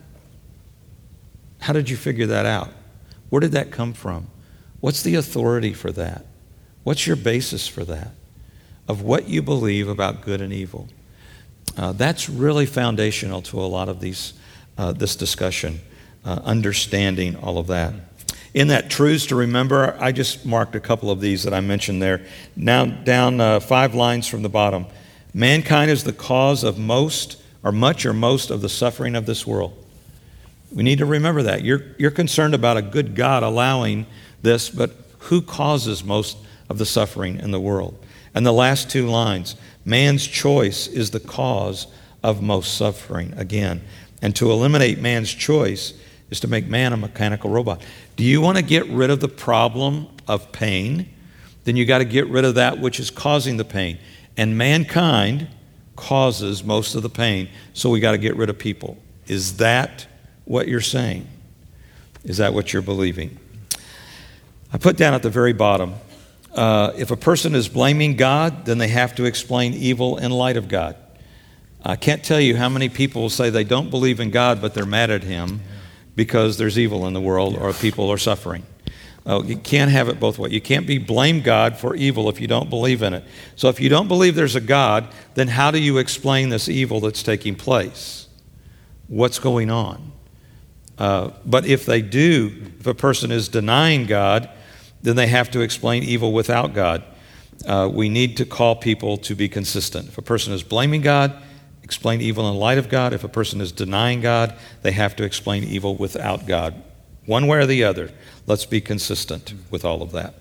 A: How did you figure that out? Where did that come from? What's the authority for that? What's your basis for that? Of what you believe about good and evil? Uh, that's really foundational to a lot of these uh, this discussion, uh, understanding all of that. In that truths to remember, I just marked a couple of these that I mentioned there. Now down uh, five lines from the bottom. Mankind is the cause of most or much or most of the suffering of this world. We need to remember that. You're, you're concerned about a good God allowing this, but who causes most of the suffering in the world? And the last two lines, man's choice is the cause of most suffering, again. And to eliminate man's choice is to make man a mechanical robot. Do you want to get rid of the problem of pain? Then you got to get rid of that which is causing the pain. And mankind causes most of the pain, so we got to get rid of people. Is that what you're saying? Is that what you're believing? I put down at the very bottom, uh, if a person is blaming God, then they have to explain evil in light of God. I can't tell you how many people say they don't believe in God, but they're mad at Him because there's evil in the world or people are suffering. Oh, you can't have it both ways. You can't be blame God for evil if you don't believe in it. So if you don't believe there's a God, then how do you explain this evil that's taking place? What's going on? Uh, but if they do, if a person is denying God, then they have to explain evil without God. Uh, we need to call people to be consistent. If a person is blaming God, explain evil in light of God. If a person is denying God, they have to explain evil without God. One way or the other. Let's be consistent with all of that.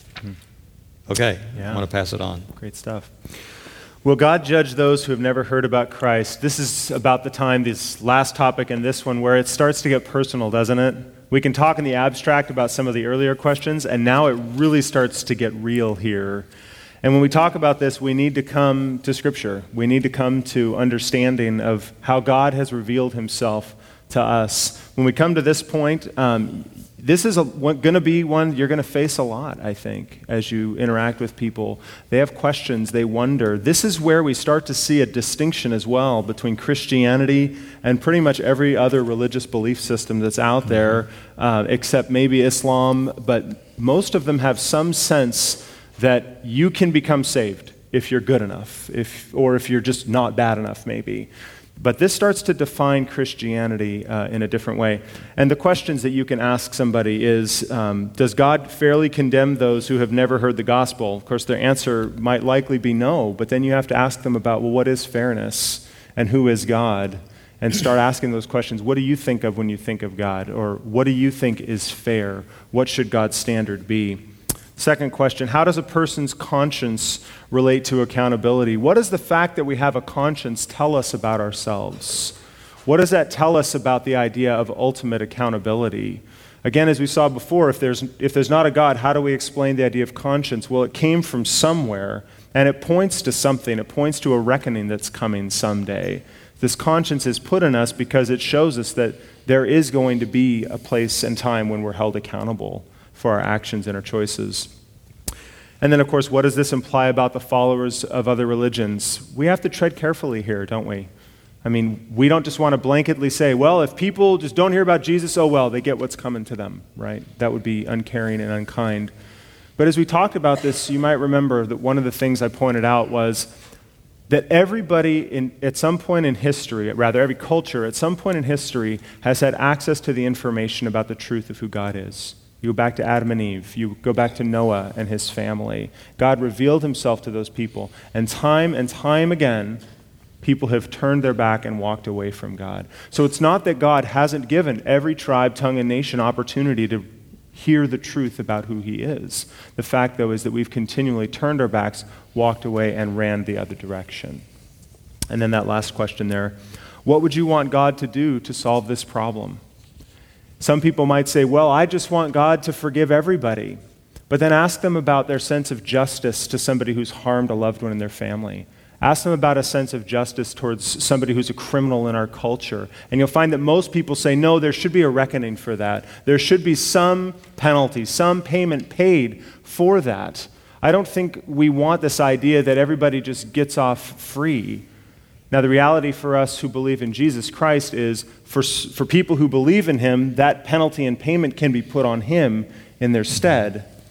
A: Okay, yeah. I'm going to pass it on.
B: Great stuff. Will God judge those who have never heard about Christ? This is about the time, this last topic and this one, where it starts to get personal, doesn't it? We can talk in the abstract about some of the earlier questions, and now it really starts to get real here. And when we talk about this, we need to come to Scripture. We need to come to understanding of how God has revealed Himself to us. When we come to this point, um, this is going to be one you're going to face a lot, I think, as you interact with people. They have questions, they wonder. This is where we start to see a distinction as well between Christianity and pretty much every other religious belief system that's out there, uh, except maybe Islam, but most of them have some sense that you can become saved if you're good enough, if or if you're just not bad enough, maybe. But this starts to define Christianity uh, in a different way. And the questions that you can ask somebody is, um, does God fairly condemn those who have never heard the gospel? Of course, their answer might likely be no, but then you have to ask them about, well, what is fairness and who is God? And start asking those questions. What do you think of when you think of God? Or what do you think is fair? What should God's standard be? Second question, how does a person's conscience relate to accountability? What does the fact that we have a conscience tell us about ourselves? What does that tell us about the idea of ultimate accountability? Again, as we saw before, if there's, if there's not a God, how do we explain the idea of conscience? Well, it came from somewhere, and it points to something. It points to a reckoning that's coming someday. This conscience is put in us because it shows us that there is going to be a place and time when we're held accountable for our actions and our choices. And then, of course, what does this imply about the followers of other religions? We have to tread carefully here, don't we? I mean, we don't just want to blanketly say, well, if people just don't hear about Jesus, oh well, they get what's coming to them, right? That would be uncaring and unkind. But as we talked about this, you might remember that one of the things I pointed out was that everybody in, at some point in history, rather every culture at some point in history has had access to the information about the truth of who God is. You go back to Adam and Eve. You go back to Noah and his family. God revealed Himself to those people. And time and time again, people have turned their back and walked away from God. So it's not that God hasn't given every tribe, tongue, and nation opportunity to hear the truth about who He is. The fact, though, is that we've continually turned our backs, walked away, and ran the other direction. And then that last question there, what would you want God to do to solve this problem? Some people might say, well, I just want God to forgive everybody. But then ask them about their sense of justice to somebody who's harmed a loved one in their family. Ask them about a sense of justice towards somebody who's a criminal in our culture. And you'll find that most people say, no, there should be a reckoning for that. There should be some penalty, some payment paid for that. I don't think we want this idea that everybody just gets off free. Now, the reality for us who believe in Jesus Christ is, for, for people who believe in Him, that penalty and payment can be put on Him in their stead.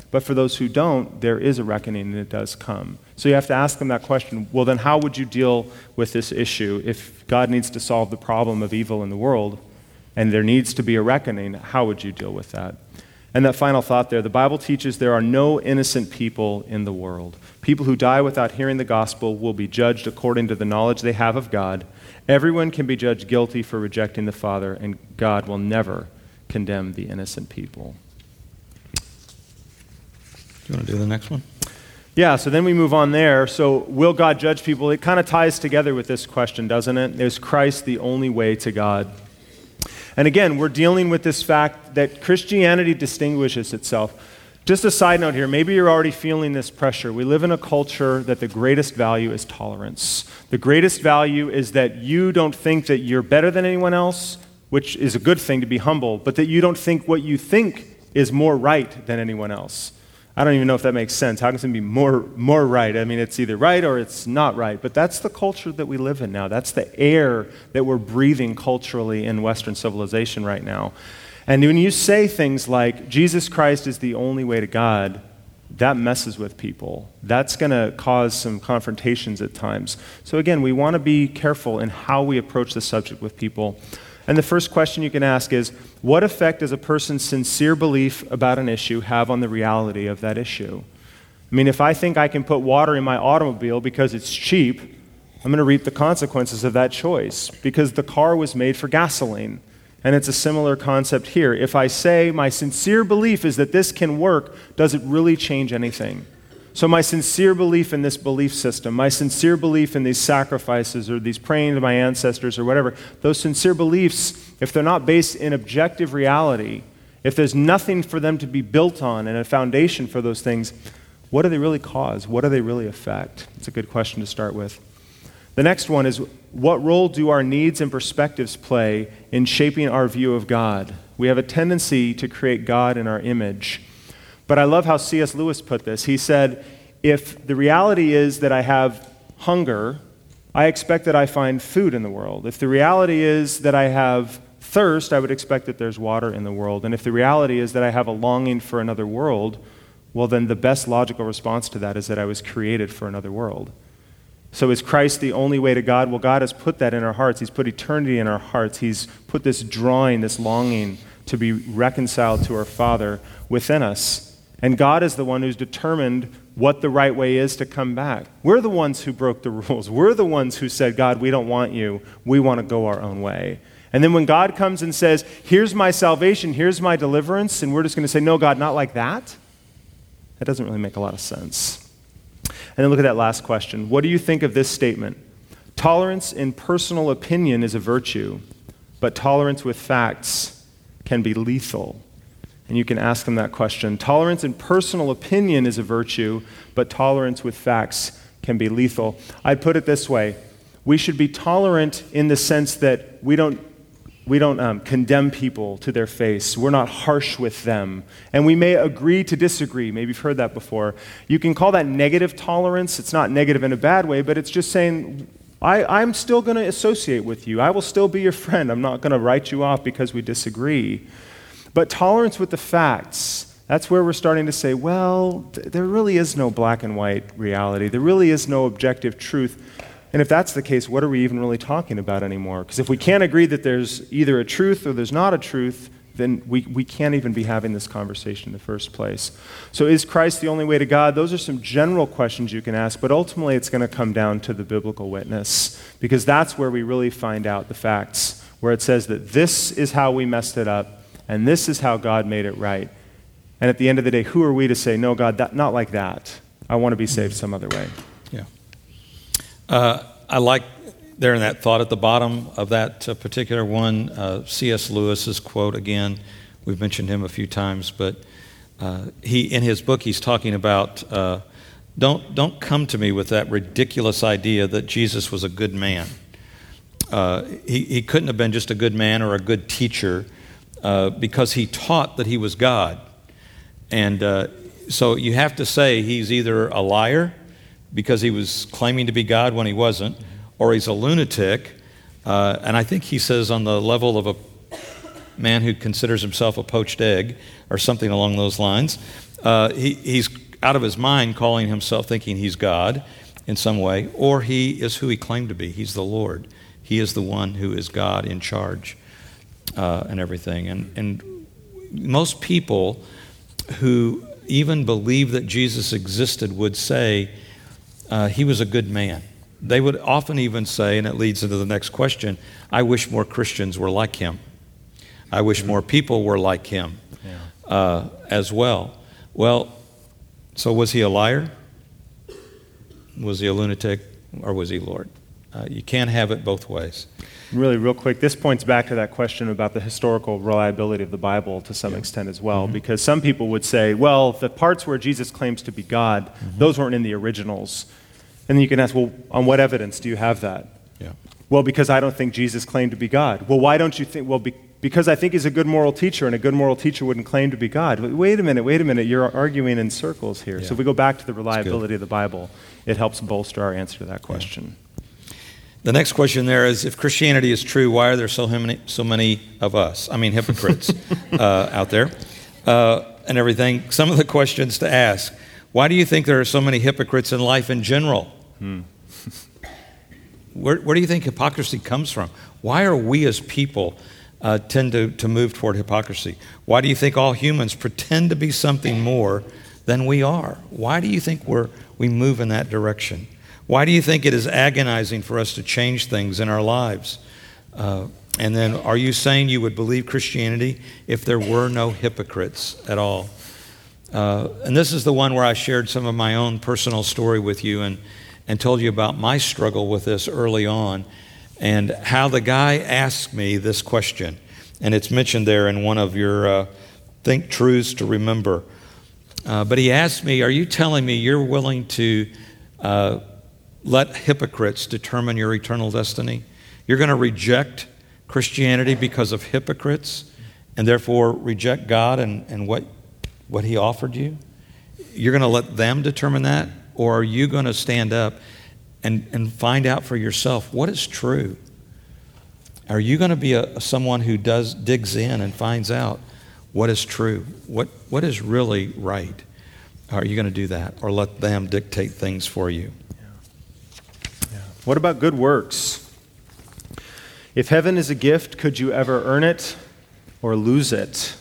B: But for those who don't, there is a reckoning, and it does come. So you have to ask them that question, well, then how would you deal with this issue? If God needs to solve the problem of evil in the world, and there needs to be a reckoning, how would you deal with that? And that final thought there, the Bible teaches there are no innocent people in the world. People who die without hearing the gospel will be judged according to the knowledge they have of God. Everyone can be judged guilty for rejecting the Father, and God will never condemn the innocent people.
A: Do you want to do the next one?
B: Yeah, so then we move on there. So will God judge people? It kind of ties together with this question, doesn't it? Is Christ the only way to God? And again, we're dealing with this fact that Christianity distinguishes itself. Just a side note here, maybe you're already feeling this pressure. We live in a culture that the greatest value is tolerance. The greatest value is that you don't think that you're better than anyone else, which is a good thing to be humble, but that you don't think what you think is more right than anyone else. I don't even know if that makes sense. How can something be more, more right? I mean, it's either right or it's not right. But that's the culture that we live in now. That's the air that we're breathing culturally in Western civilization right now. And when you say things like, Jesus Christ is the only way to God, that messes with people. That's going to cause some confrontations at times. So again, we want to be careful in how we approach the subject with people. And the first question you can ask is, what effect does a person's sincere belief about an issue have on the reality of that issue? I mean, if I think I can put water in my automobile because it's cheap, I'm going to reap the consequences of that choice because the car was made for gasoline. And it's a similar concept here. If I say my sincere belief is that this can work, does it really change anything? So my sincere belief in this belief system, my sincere belief in these sacrifices or these praying to my ancestors or whatever, those sincere beliefs, if they're not based in objective reality, if there's nothing for them to be built on and a foundation for those things, what do they really cause? What do they really affect? It's a good question to start with. The next one is, what role do our needs and perspectives play in shaping our view of God? We have a tendency to create God in our image. But I love how C S Lewis put this. He said, if the reality is that I have hunger, I expect that I find food in the world. If the reality is that I have thirst, I would expect that there's water in the world. And if the reality is that I have a longing for another world, well, then the best logical response to that is that I was created for another world. So is Christ the only way to God? Well, God has put that in our hearts. He's put eternity in our hearts. He's put this drawing, this longing to be reconciled to our Father within us. And God is the one who's determined what the right way is to come back. We're the ones who broke the rules. We're the ones who said, God, we don't want you. We want to go our own way. And then when God comes and says, here's my salvation, here's my deliverance, and we're just going to say, no, God, not like that, that doesn't really make a lot of sense. And then look at that last question. What do you think of this statement? Tolerance in personal opinion is a virtue, but tolerance with facts can be lethal. And you can ask them that question. Tolerance in personal opinion is a virtue, but tolerance with facts can be lethal. I'd put it this way. We should be tolerant in the sense that we don't, we don't um, condemn people to their face. We're not harsh with them. And we may agree to disagree. Maybe you've heard that before. You can call that negative tolerance. It's not negative in a bad way, but it's just saying, I, I'm still going to associate with you. I will still be your friend. I'm not going to write you off because we disagree. But tolerance with the facts, that's where we're starting to say, well, th- there really is no black and white reality. There really is no objective truth. And if that's the case, what are we even really talking about anymore? Because if we can't agree that there's either a truth or there's not a truth, then we, we can't even be having this conversation in the first place. So is Christ the only way to God? Those are some general questions you can ask, but ultimately it's going to come down to the biblical witness, because that's where we really find out the facts, where it says that this is how we messed it up, and this is how God made it right. And at the end of the day, who are we to say, no, God, that, not like that. I want to be saved some other way.
A: Yeah. Uh, I like there in that thought at the bottom of that uh, particular one, uh, C S Lewis's quote again. We've mentioned him a few times, but uh, he in his book he's talking about uh, don't don't come to me with that ridiculous idea that Jesus was a good man. Uh, he, he couldn't have been just a good man or a good teacher uh, because he taught that he was God. And uh, so you have to say he's either a liar because he was claiming to be God when he wasn't, or he's a lunatic. Uh, and I think he says on the level of a man who considers himself a poached egg or something along those lines. Uh, he, he's out of his mind calling himself, thinking he's God in some way, or he is who he claimed to be. He's the Lord. He is the one who is God in charge uh, and everything. And, and most people who even believe that Jesus existed would say uh, he was a good man. They would often even say, and it leads into the next question, I wish more Christians were like him. I wish more people were like him yeah. uh, as well. Well, so was he a liar? Was he a lunatic? Or was he Lord? Uh, you can't have it both ways.
B: Really, real quick, this points back to that question about the historical reliability of the Bible to some yeah. extent as well, mm-hmm. because some people would say, well, the parts where Jesus claims to be God, mm-hmm. those weren't in the originals. And then you can ask, well, on what evidence do you have that?
A: Yeah.
B: Well, because I don't think Jesus claimed to be God. Well, why don't you think, well, be, because I think he's a good moral teacher, and a good moral teacher wouldn't claim to be God. Wait a minute, wait a minute, you're arguing in circles here. Yeah. So if we go back to the reliability of the Bible, it helps bolster our answer to that question.
A: Yeah. The next question there is, if Christianity is true, why are there so many, so many of us, I mean hypocrites, uh, out there uh, and everything? Some of the questions to ask. Why do you think there are so many hypocrites in life in general? Hmm. where, where do you think hypocrisy comes from? Why are we as people uh, tend to, to move toward hypocrisy? Why do you think all humans pretend to be something more than we are? Why do you think we're, we move in that direction? Why do you think it is agonizing for us to change things in our lives? Uh, and then, are you saying you would believe Christianity if there were no hypocrites at all? Uh, and this is the one where I shared some of my own personal story with you and, and told you about my struggle with this early on and how the guy asked me this question. And it's mentioned there in one of your uh, Think Truths to Remember. Uh, but he asked me, are you telling me you're willing to uh, let hypocrites determine your eternal destiny? You're going to reject Christianity because of hypocrites and therefore reject God and, and what, what he offered you? You're going to let them determine that? Or are you going to stand up and, and find out for yourself what is true? Are you going to be a, someone who does digs in and finds out what is true? What, what is really right? Are you going to do that or let them dictate things for you?
B: What about good works? If heaven is a gift, could you ever earn it or lose it?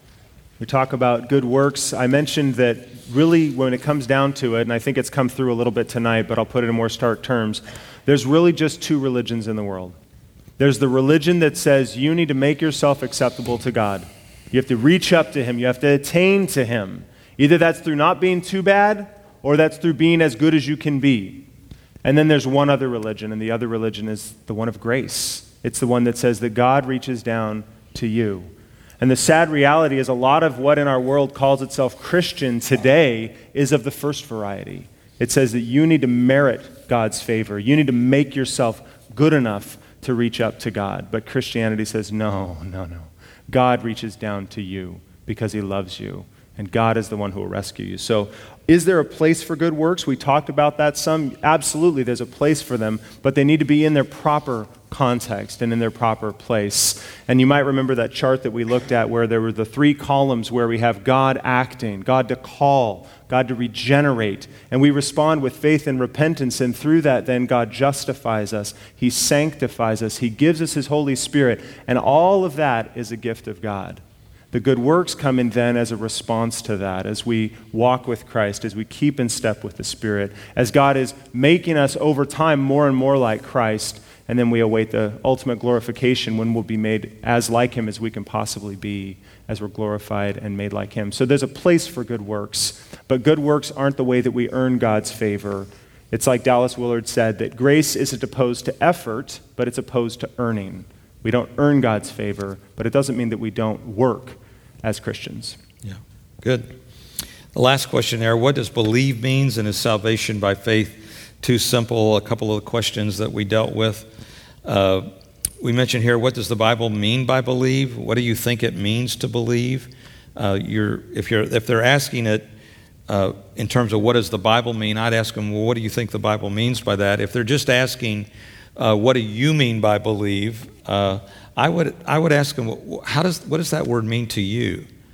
B: We talk about good works. I mentioned that really when it comes down to it, and I think it's come through a little bit tonight, but I'll put it in more stark terms, there's really just two religions in the world. There's the religion that says you need to make yourself acceptable to God. You have to reach up to him. You have to attain to him. Either that's through not being too bad or that's through being as good as you can be. And then there's one other religion, and the other religion is the one of grace. It's the one that says that God reaches down to you. And the sad reality is a lot of what in our world calls itself Christian today is of the first variety. It says that you need to merit God's favor. You need to make yourself good enough to reach up to God. But Christianity says, no, no, no. God reaches down to you because he loves you. And God is the one who will rescue you. So is there a place for good works? We talked about that some. Absolutely, there's a place for them, but they need to be in their proper context and in their proper place. And you might remember that chart that we looked at where there were the three columns where we have God acting, God to call, God to regenerate, and we respond with faith and repentance, and through that then God justifies us, he sanctifies us, he gives us his Holy Spirit, and all of that is a gift of God. The good works come in then as a response to that, as we walk with Christ, as we keep in step with the Spirit, as God is making us over time more and more like Christ, and then we await the ultimate glorification when we'll be made as like him as we can possibly be, as we're glorified and made like him. So there's a place for good works, but good works aren't the way that we earn God's favor. It's like Dallas Willard said, that grace isn't opposed to effort, but it's opposed to earning. We don't earn God's favor, but it doesn't mean that we don't work as Christians.
A: Yeah, good. The last question there, what does believe means, and is salvation by faith too simple? A couple of the questions that we dealt with. Uh, we mentioned here, what does the Bible mean by believe? What do you think it means to believe? Uh, you're, if, you're, if they're asking it uh, in terms of what does the Bible mean, I'd ask them, well, what do you think the Bible means by that? If they're just asking, uh, what do you mean by believe? Uh, I would I would ask them, how does what does that word mean to you?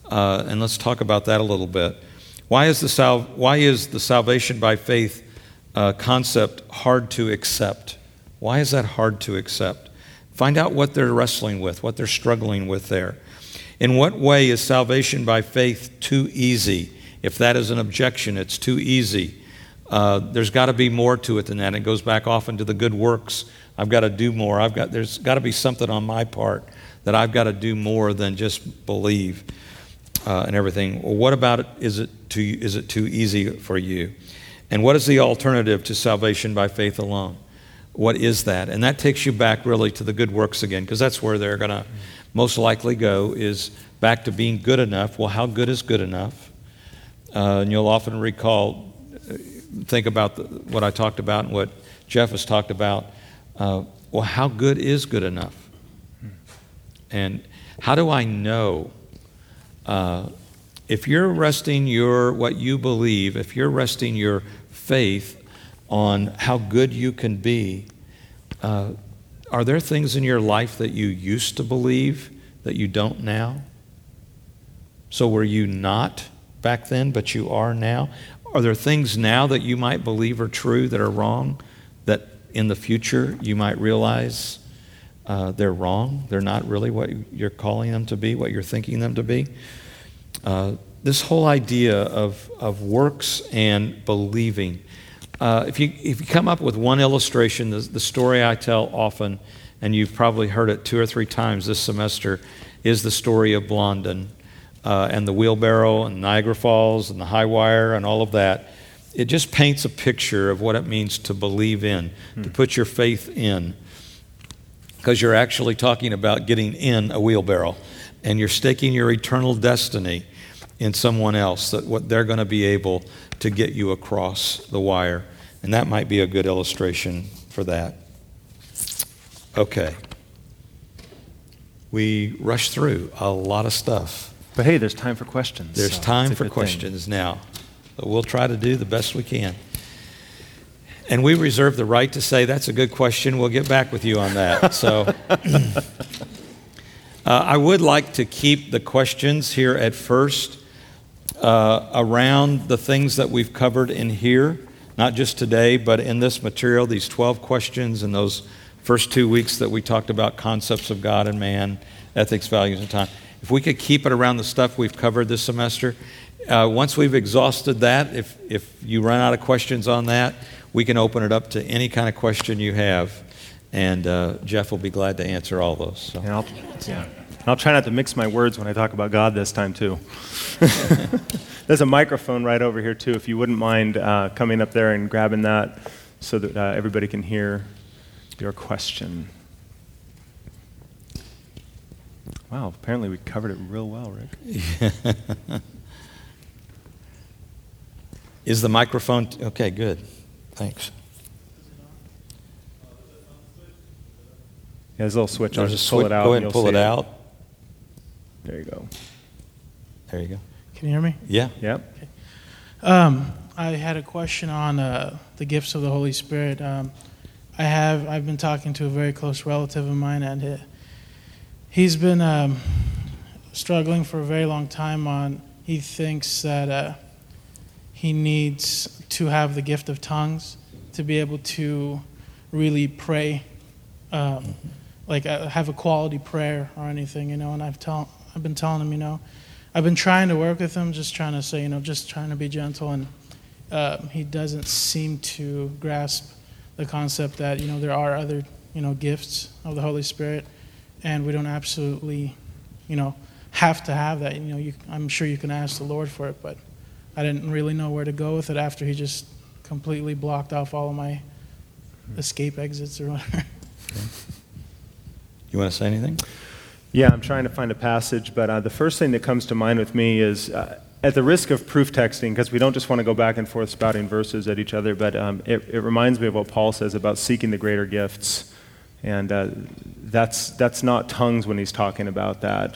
A: Uh, and let's talk about that a little bit. Why is the, sal- why is the salvation by faith uh, concept hard to accept? Why is that hard to accept? Find out what they're wrestling with, what they're struggling with there. In what way is salvation by faith too easy? If that is an objection, it's too easy. Uh, there's got to be more to it than that. It goes back often to the good works. I've got to do more. I've got. There's got to be something on my part that I've got to do more than just believe uh, and everything. Well, what about it? Is it too? Is it too easy for you? And what is the alternative to salvation by faith alone? What is that? And that takes you back really to the good works again, because that's where they're going to most likely go, is back to being good enough. Well, how good is good enough? Uh, and you'll often recall, think about the, what I talked about and what Jeff has talked about. Uh, well, how good is good enough? And how do I know? Uh, if you're resting your, what you believe, if you're resting your faith on how good you can be, uh, are there things in your life that you used to believe that you don't now? So were you not back then, but you are now? Are there things now that you might believe are true that are wrong, that in the future you might realize uh, they're wrong? They're not really what you're calling them to be, what you're thinking them to be? Uh, this whole idea of, of works and believing. Uh, if you if you come up with one illustration, the, the story I tell often, and you've probably heard it two or three times this semester, is the story of Blondin uh, and the wheelbarrow and Niagara Falls and the high wire and all of that. It just paints a picture of what it means to believe in, hmm. to put your faith in, because you're actually talking about getting in a wheelbarrow, and you're staking your eternal destiny in someone else, that what they're going to be able to get you across the wire. And that might be a good illustration for that. Okay. We rushed through a lot of stuff.
B: But hey, there's time for questions.
A: There's
B: so
A: time for questions thing. now. So we'll try to do the best we can. And we reserve the right to say, that's a good question. We'll get back with you on that. So uh, I would like to keep the questions here at first Uh, around the things that we've covered in here, not just today, but in this material, these twelve questions and those first two weeks that we talked about concepts of God and man, ethics, values, and time. If we could keep it around the stuff we've covered this semester, uh, once we've exhausted that, if, if you run out of questions on that, we can open it up to any kind of question you have, and uh, Jeff will be glad to answer all those. So.
B: And I'll, yeah. I'll try not to mix my words when I talk about God this time, too. There's a microphone right over here, too, if you wouldn't mind uh, coming up there and grabbing that so that uh, everybody can hear your question. Wow, apparently we covered it real well, Rick.
A: Is the microphone... T- okay, good. Thanks.
B: Yeah, there's a little switch on.
A: There's a
B: Just
A: switch.
B: pull it out.
A: Go ahead and pull it out.
B: There you go.
A: There you go.
C: Can you hear me?
A: Yeah.
B: Yep.
C: Okay. Um, I had a question on uh, the gifts of the Holy Spirit. Um, I have I've been talking to a very close relative of mine, and he, he's been um, struggling for a very long time. On he thinks that uh, he needs to have the gift of tongues to be able to really pray, um, like uh, have a quality prayer or anything, you know. And I've tell I've been telling him, you know. I've been trying to work with him, just trying to say, you know, just trying to be gentle, and uh, he doesn't seem to grasp the concept that, you know, there are other, you know, gifts of the Holy Spirit, and we don't absolutely, you know, have to have that. You know, you, I'm sure you can ask the Lord for it, but I didn't really know where to go with it after he just completely blocked off all of my escape exits or whatever.
A: Okay. You want to say anything?
B: Yeah, I'm trying to find a passage, but uh, the first thing that comes to mind with me is, uh, at the risk of proof texting, because we don't just want to go back and forth spouting verses at each other, but um, it, it reminds me of what Paul says about seeking the greater gifts. And uh, that's that's not tongues when he's talking about that.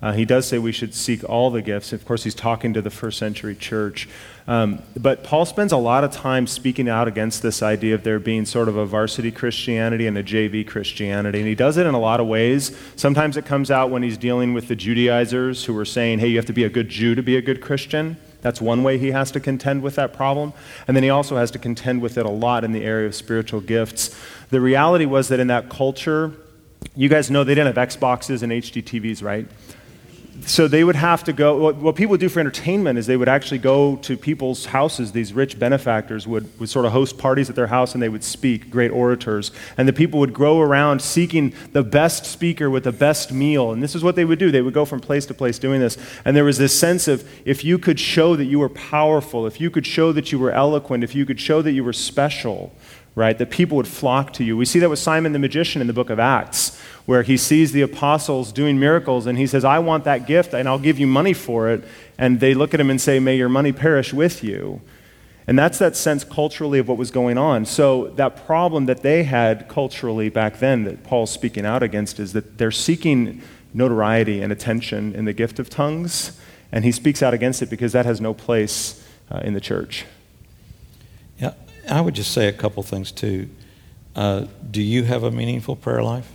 B: Uh, he does say we should seek all the gifts. Of course, he's talking to the first century church. Um, but Paul spends a lot of time speaking out against this idea of there being sort of a varsity Christianity and a J V Christianity. And he does it in a lot of ways. Sometimes it comes out when he's dealing with the Judaizers who are saying, hey, you have to be a good Jew to be a good Christian. That's one way he has to contend with that problem. And then he also has to contend with it a lot in the area of spiritual gifts. The reality was that in that culture, you guys know they didn't have Xboxes and H D T Vs, right? So they would have to go, what, what people would do for entertainment is they would actually go to people's houses. These rich benefactors would, would sort of host parties at their house and they would speak, great orators. And the people would go around seeking the best speaker with the best meal. And this is what they would do. They would go from place to place doing this. And there was this sense of if you could show that you were powerful, if you could show that you were eloquent, if you could show that you were special, right, that people would flock to you. We see that with Simon the magician in the book of Acts, where he sees the apostles doing miracles, and he says, I want that gift, and I'll give you money for it. And they look at him and say, may your money perish with you. And that's that sense culturally of what was going on. So that problem that they had culturally back then that Paul's speaking out against is that they're seeking notoriety and attention in the gift of tongues, and he speaks out against it because that has no place uh, in the church.
A: Yeah, I would just say a couple things too. Uh, do you have a meaningful prayer life?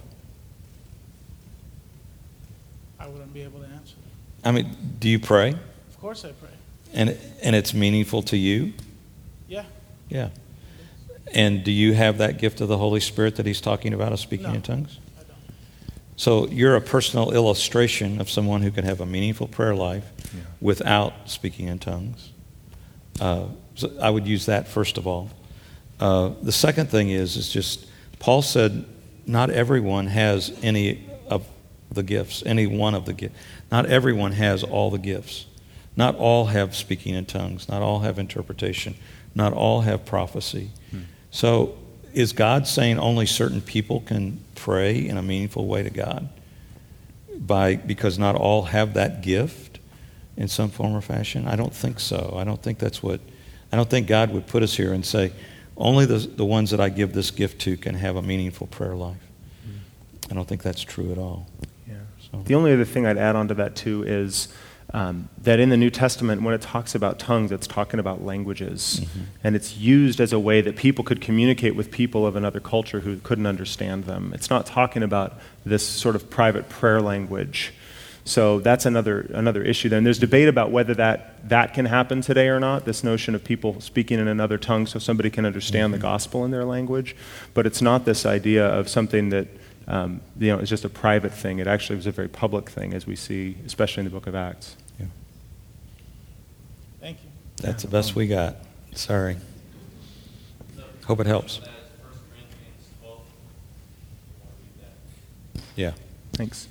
C: Be able to answer.
A: I mean, do you pray?
C: Of course I pray.
A: And and it's meaningful to you?
C: Yeah.
A: Yeah. And do you have that gift of the Holy Spirit that he's talking about of speaking
C: No,
A: in tongues?
C: I don't.
A: So you're a personal illustration of someone who can have a meaningful prayer life yeah. without speaking in tongues. Uh, so I would use that first of all. Uh, the second thing is, is just, Paul said not everyone has any of the gifts, any one of the gifts. Not everyone has all the gifts. Not all have speaking in tongues. Not all have interpretation. Not all have prophecy. Hmm. So is God saying only certain people can pray in a meaningful way to God? By because not all have that gift in some form or fashion? I don't think so. I don't think that's what, I don't think God would put us here and say, only the, the ones that I give this gift to can have a meaningful prayer life. Hmm. I don't think that's true at all. So.
B: The only other thing I'd add on to that too is um, that in the New Testament, when it talks about tongues, it's talking about languages. Mm-hmm. And it's used as a way that people could communicate with people of another culture who couldn't understand them. It's not talking about this sort of private prayer language. So that's another another issue there. And there's debate about whether that, that can happen today or not, this notion of people speaking in another tongue so somebody can understand mm-hmm. the gospel in their language. But it's not this idea of something that Um, you know, it's just a private thing. It actually was a very public thing, as we see, especially in the book of Acts.
A: Yeah.
C: Thank you.
A: That's the best we got. Sorry. Hope it helps. Yeah.
B: Thanks.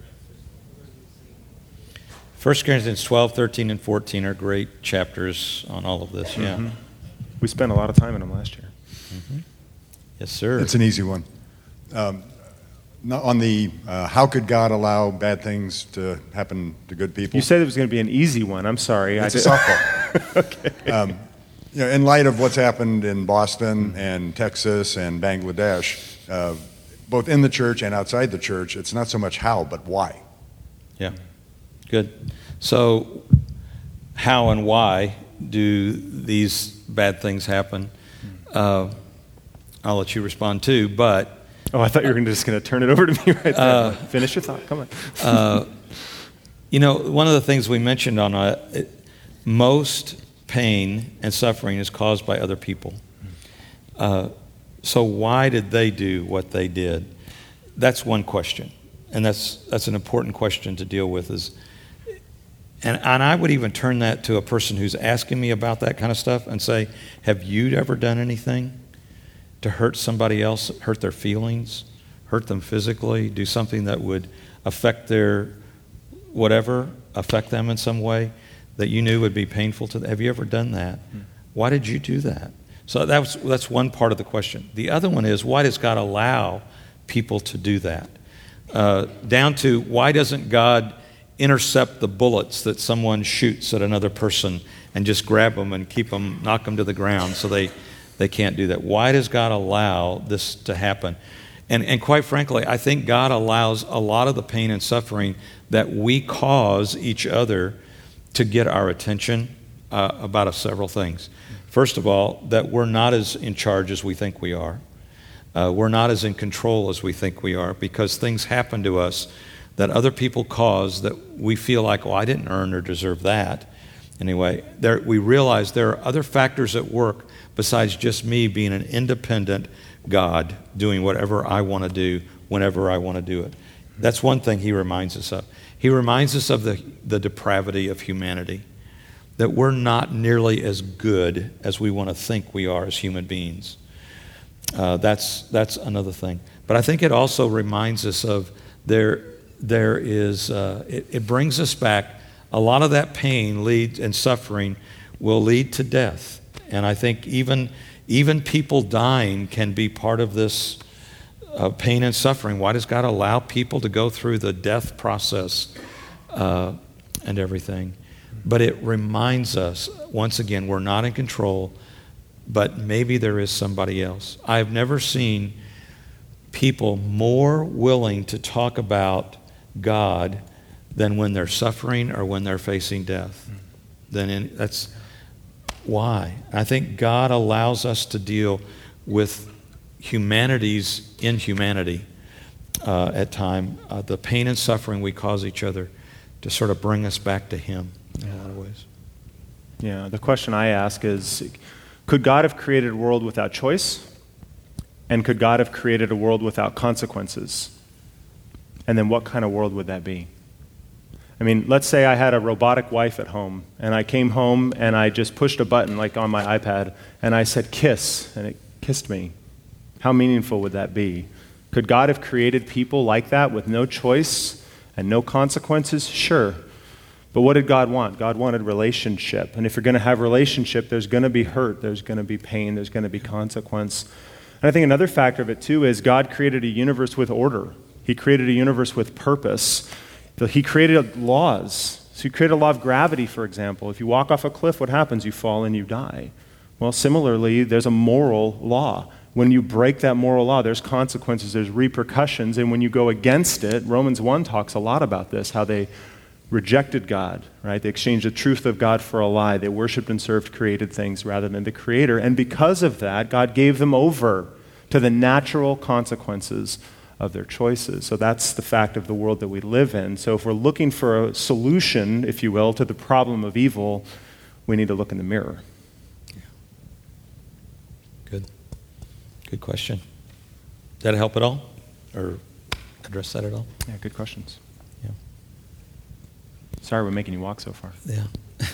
A: First Corinthians twelve, thirteen, and fourteen are great chapters on all of this. Yeah. Mm-hmm.
B: We spent a lot of time in them last year.
A: Mm-hmm. Yes, sir.
D: It's an easy one. Um, Not on the uh, how could God allow bad things to happen to good people?
B: You said it was going to be an easy one. I'm sorry.
D: It's
B: I
D: a softball. Okay. Um, you know, in light of what's happened in Boston and Texas and Bangladesh, uh, both in the church and outside the church, it's not so much how, but why.
A: Yeah. Good. So, how and why do these bad things happen? Uh, I'll let you respond too, but.
B: Oh, I thought you were just going to turn it over to me right there. Uh, Finish your thought. Come on.
A: uh, you know, one of the things we mentioned on uh, it, most pain and suffering is caused by other people. Uh, so why did they do what they did? That's one question, and that's that's an important question to deal with. Is and and I would even turn that to a person who's asking me about that kind of stuff and say, "Have you ever done anything to hurt somebody else, hurt their feelings, hurt them physically, do something that would affect their whatever, affect them in some way that you knew would be painful to them? Have you ever done that? Why did you do that?" So that was, that's one part of the question. The other one is, why does God allow people to do that? Uh, down to, why doesn't God intercept the bullets that someone shoots at another person and just grab them and keep them, knock them to the ground so they... They can't do that. Why does God allow this to happen? And, and quite frankly, I think God allows a lot of the pain and suffering that we cause each other to get our attention uh, about a several things. First of all, that we're not as in charge as we think we are. Uh, we're not as in control as we think we are, because things happen to us that other people cause that we feel like, well, I didn't earn or deserve that. Anyway, there, we realize there are other factors at work besides just me being an independent God doing whatever I want to do whenever I want to do it. That's one thing he reminds us of. He reminds us of the, the depravity of humanity, that we're not nearly as good as we want to think we are as human beings. Uh, that's that's another thing. But I think it also reminds us of there there is uh, it, it brings us back. A lot of that pain leads and suffering will lead to death, and I think even even people dying can be part of this uh, pain and suffering. Why does God allow people to go through the death process uh, and everything? But it reminds us once again we're not in control. But maybe there is somebody else. I've never seen people more willing to talk about God than when they're suffering or when they're facing death. Then in, that's why. I think God allows us to deal with humanity's inhumanity uh, at time, uh, the pain and suffering we cause each other, to sort of bring us back to Him in a lot of ways.
B: Yeah, the question I ask is, could God have created a world without choice? And could God have created a world without consequences? And then what kind of world would that be? I mean, let's say I had a robotic wife at home, and I came home and I just pushed a button like on my iPad, and I said kiss, and it kissed me. How meaningful would that be? Could God have created people like that with no choice and no consequences? Sure. But what did God want? God wanted relationship. And if you're going to have relationship, there's going to be hurt, there's going to be pain, there's going to be consequence. And I think another factor of it too is God created a universe with order. He created a universe with purpose. He created laws. So he created a law of gravity, for example. If you walk off a cliff, what happens? You fall and you die. Well, similarly, there's a moral law. When you break that moral law, there's consequences, there's repercussions, and when you go against it, Romans one talks a lot about this, how they rejected God, right? They exchanged the truth of God for a lie. They worshiped and served created things rather than the Creator. And because of that, God gave them over to the natural consequences of their choices. So that's the fact of the world that we live in. So if we're looking for a solution, if you will, to the problem of evil, we need to look in the mirror.
A: Yeah. Good. Good question. Did that help at all? Or address that at all?
B: Yeah, good questions.
A: Yeah.
B: Sorry we're making you walk so far.
A: Yeah.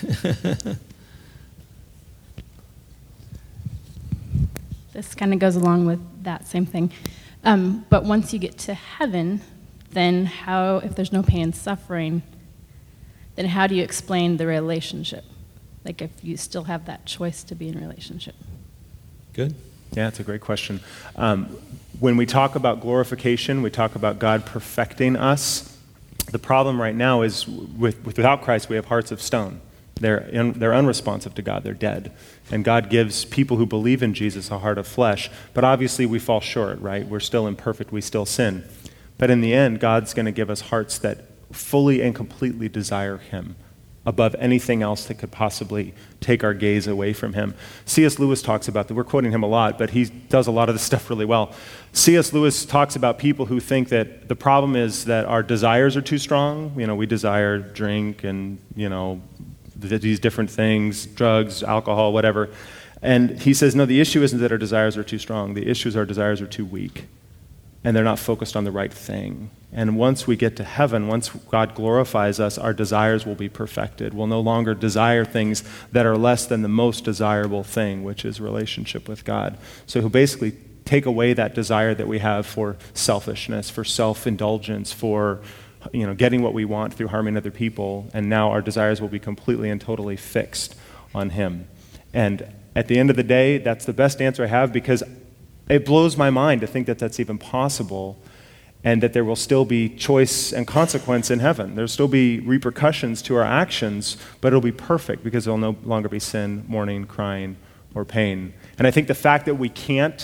E: This kind of goes along with that same thing. Um, but once you get to heaven, then how, if there's no pain and suffering, then how do you explain the relationship? Like if you still have that choice to be in a relationship.
A: Good.
B: Yeah, it's a great question. Um, when we talk about glorification, we talk about God perfecting us. The problem right now is with, without Christ, we have hearts of stone. They're, in, they're unresponsive to God. They're dead. And God gives people who believe in Jesus a heart of flesh. But obviously we fall short, right? We're still imperfect. We still sin. But in the end, God's going to give us hearts that fully and completely desire Him above anything else that could possibly take our gaze away from Him. C S Lewis talks about that. We're quoting him a lot, but he does a lot of this stuff really well. C S Lewis talks about people who think that the problem is that our desires are too strong. You know, we desire drink and, you know, these different things, drugs, alcohol, whatever. And he says, no, the issue isn't that our desires are too strong. The issue is our desires are too weak. And they're not focused on the right thing. And once we get to heaven, once God glorifies us, our desires will be perfected. We'll no longer desire things that are less than the most desirable thing, which is relationship with God. So he'll basically take away that desire that we have for selfishness, for self-indulgence, for you know, getting what we want through harming other people, and now our desires will be completely and totally fixed on Him. And at the end of the day, that's the best answer I have, because it blows my mind to think that that's even possible, and that there will still be choice and consequence in heaven. There'll still be repercussions to our actions, but it'll be perfect because there'll no longer be sin, mourning, crying, or pain. And I think the fact that we can't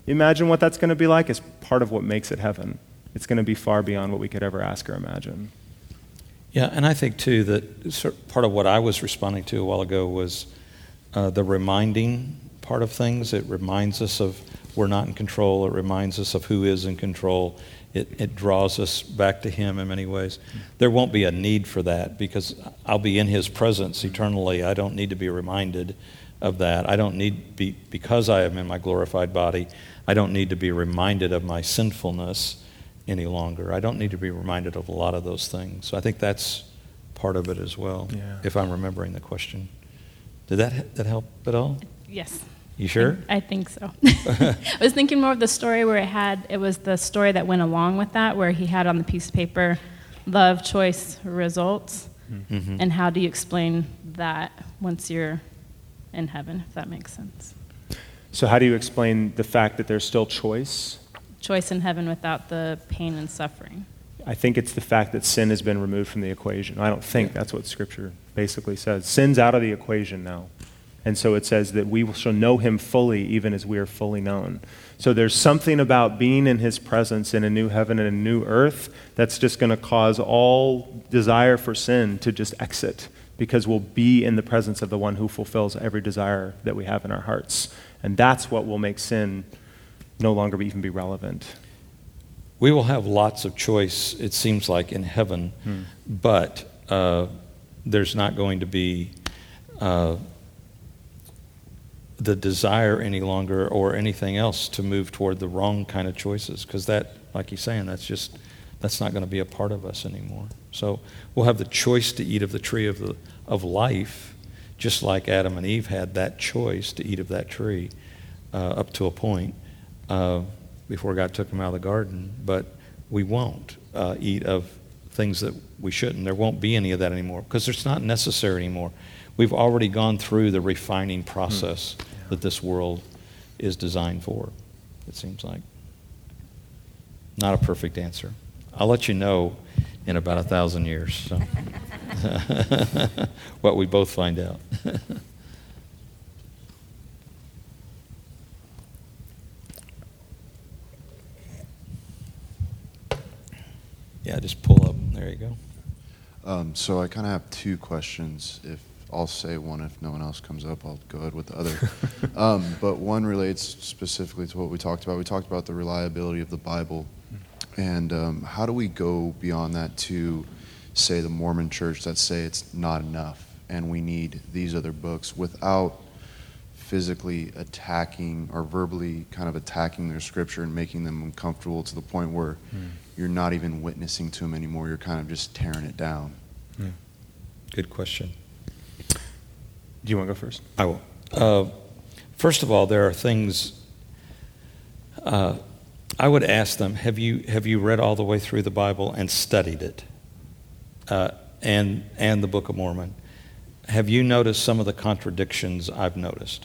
B: imagine what that's going to be like. It's part of what makes it heaven. It's going to be far beyond what we could ever ask or imagine.
A: Yeah, and I think, too, that sort of part of what I was responding to a while ago was uh, the reminding part of things. It reminds us of we're not in control. It reminds us of who is in control. It, it draws us back to Him in many ways. There won't be a need for that because I'll be in His presence eternally. I don't need to be reminded of that. I don't need, be, because I am in my glorified body, I don't need to be reminded of my sinfulness any longer. I don't need to be reminded of a lot of those things. So I think that's part of it as well,
B: Yeah.
A: if I'm remembering the question. Did that, that help at all?
E: Yes.
A: You sure?
E: I, I think so. I was thinking more of the story where it had, it was the story that went along with that, where he had on the piece of paper, love, choice, results. Mm-hmm. And how do you explain that once you're in heaven, if that makes sense?
B: So how do you explain the fact that there's still choice?
E: Choice in heaven without the pain and suffering.
B: I think it's the fact that sin has been removed from the equation. I don't think that's what Scripture basically says. Sin's out of the equation now. And so it says that we shall know Him fully even as we are fully known. So there's something about being in His presence in a new heaven and a new earth that's just going to cause all desire for sin to just exit, because we'll be in the presence of the one who fulfills every desire that we have in our hearts. And that's what will make sin no longer even be relevant.
A: We will have lots of choice, it seems like, in heaven, hmm. but uh, there's not going to be uh, the desire any longer or anything else to move toward the wrong kind of choices, because that, like he's saying, that's just, that's not going to be a part of us anymore. So we'll have the choice to eat of the tree of, the, of life, just like Adam and Eve had that choice to eat of that tree uh, up to a point. Uh, before God took them out of the garden, but we won't uh, eat of things that we shouldn't. There won't be any of that anymore because it's not necessary anymore. We've already gone through the refining process mm. yeah. that this world is designed for, it seems like. Not a perfect answer. I'll let you know in about a thousand years so. what we both find out. Yeah, just pull up. There you go.
F: Um, so I kind of have two questions. If I'll say one, if no one else comes up, I'll go ahead with the other. um, but one relates specifically to what we talked about. We talked about the reliability of the Bible. And um, how do we go beyond that to, say, the Mormon church that say it's not enough and we need these other books without physically attacking or verbally kind of attacking their scripture and making them uncomfortable to the point where mm. you're not even witnessing to them anymore. You're kind of just tearing it down.
A: Mm. Good question.
B: Do you want to go first?
A: I will. Uh, first of all, there are things uh, I would ask them, have you have you read all the way through the Bible and studied it? Uh, and and the Book of Mormon? Have you noticed some of the contradictions I've noticed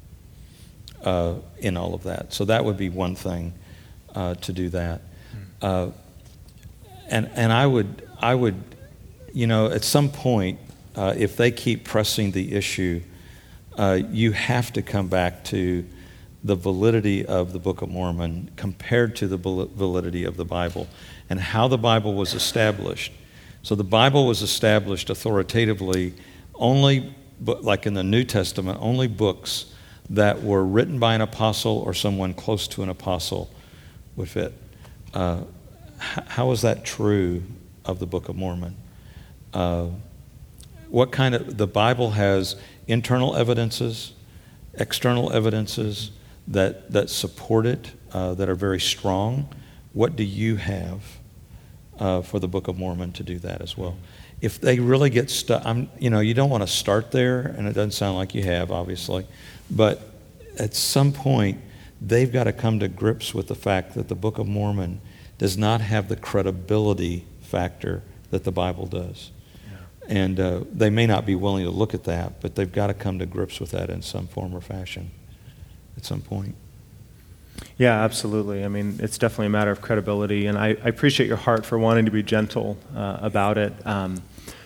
A: uh, in all of that? So that would be one thing uh, to do that. Uh, and and I would I would, you know, at some point, uh, if they keep pressing the issue, uh, you have to come back to the validity of the Book of Mormon compared to the validity of the Bible and how the Bible was established. So the Bible was established authoritatively only, like in the New Testament, only books that were written by an apostle or someone close to an apostle would fit. Uh, how is that true of the Book of Mormon? Uh, what kind of, the Bible has internal evidences, external evidences that, that support it, uh, that are very strong. What do you have uh, for the Book of Mormon to do that as well? If they really get stuck, I'm, you know, you don't want to start there, and it doesn't sound like you have, obviously, but at some point, they've got to come to grips with the fact that the Book of Mormon does not have the credibility factor that the Bible does. Yeah. And uh, they may not be willing to look at that, but they've got to come to grips with that in some form or fashion at some point.
B: Yeah, absolutely. I mean, it's definitely a matter of credibility, and I, I appreciate your heart for wanting to be gentle uh, about it. Um,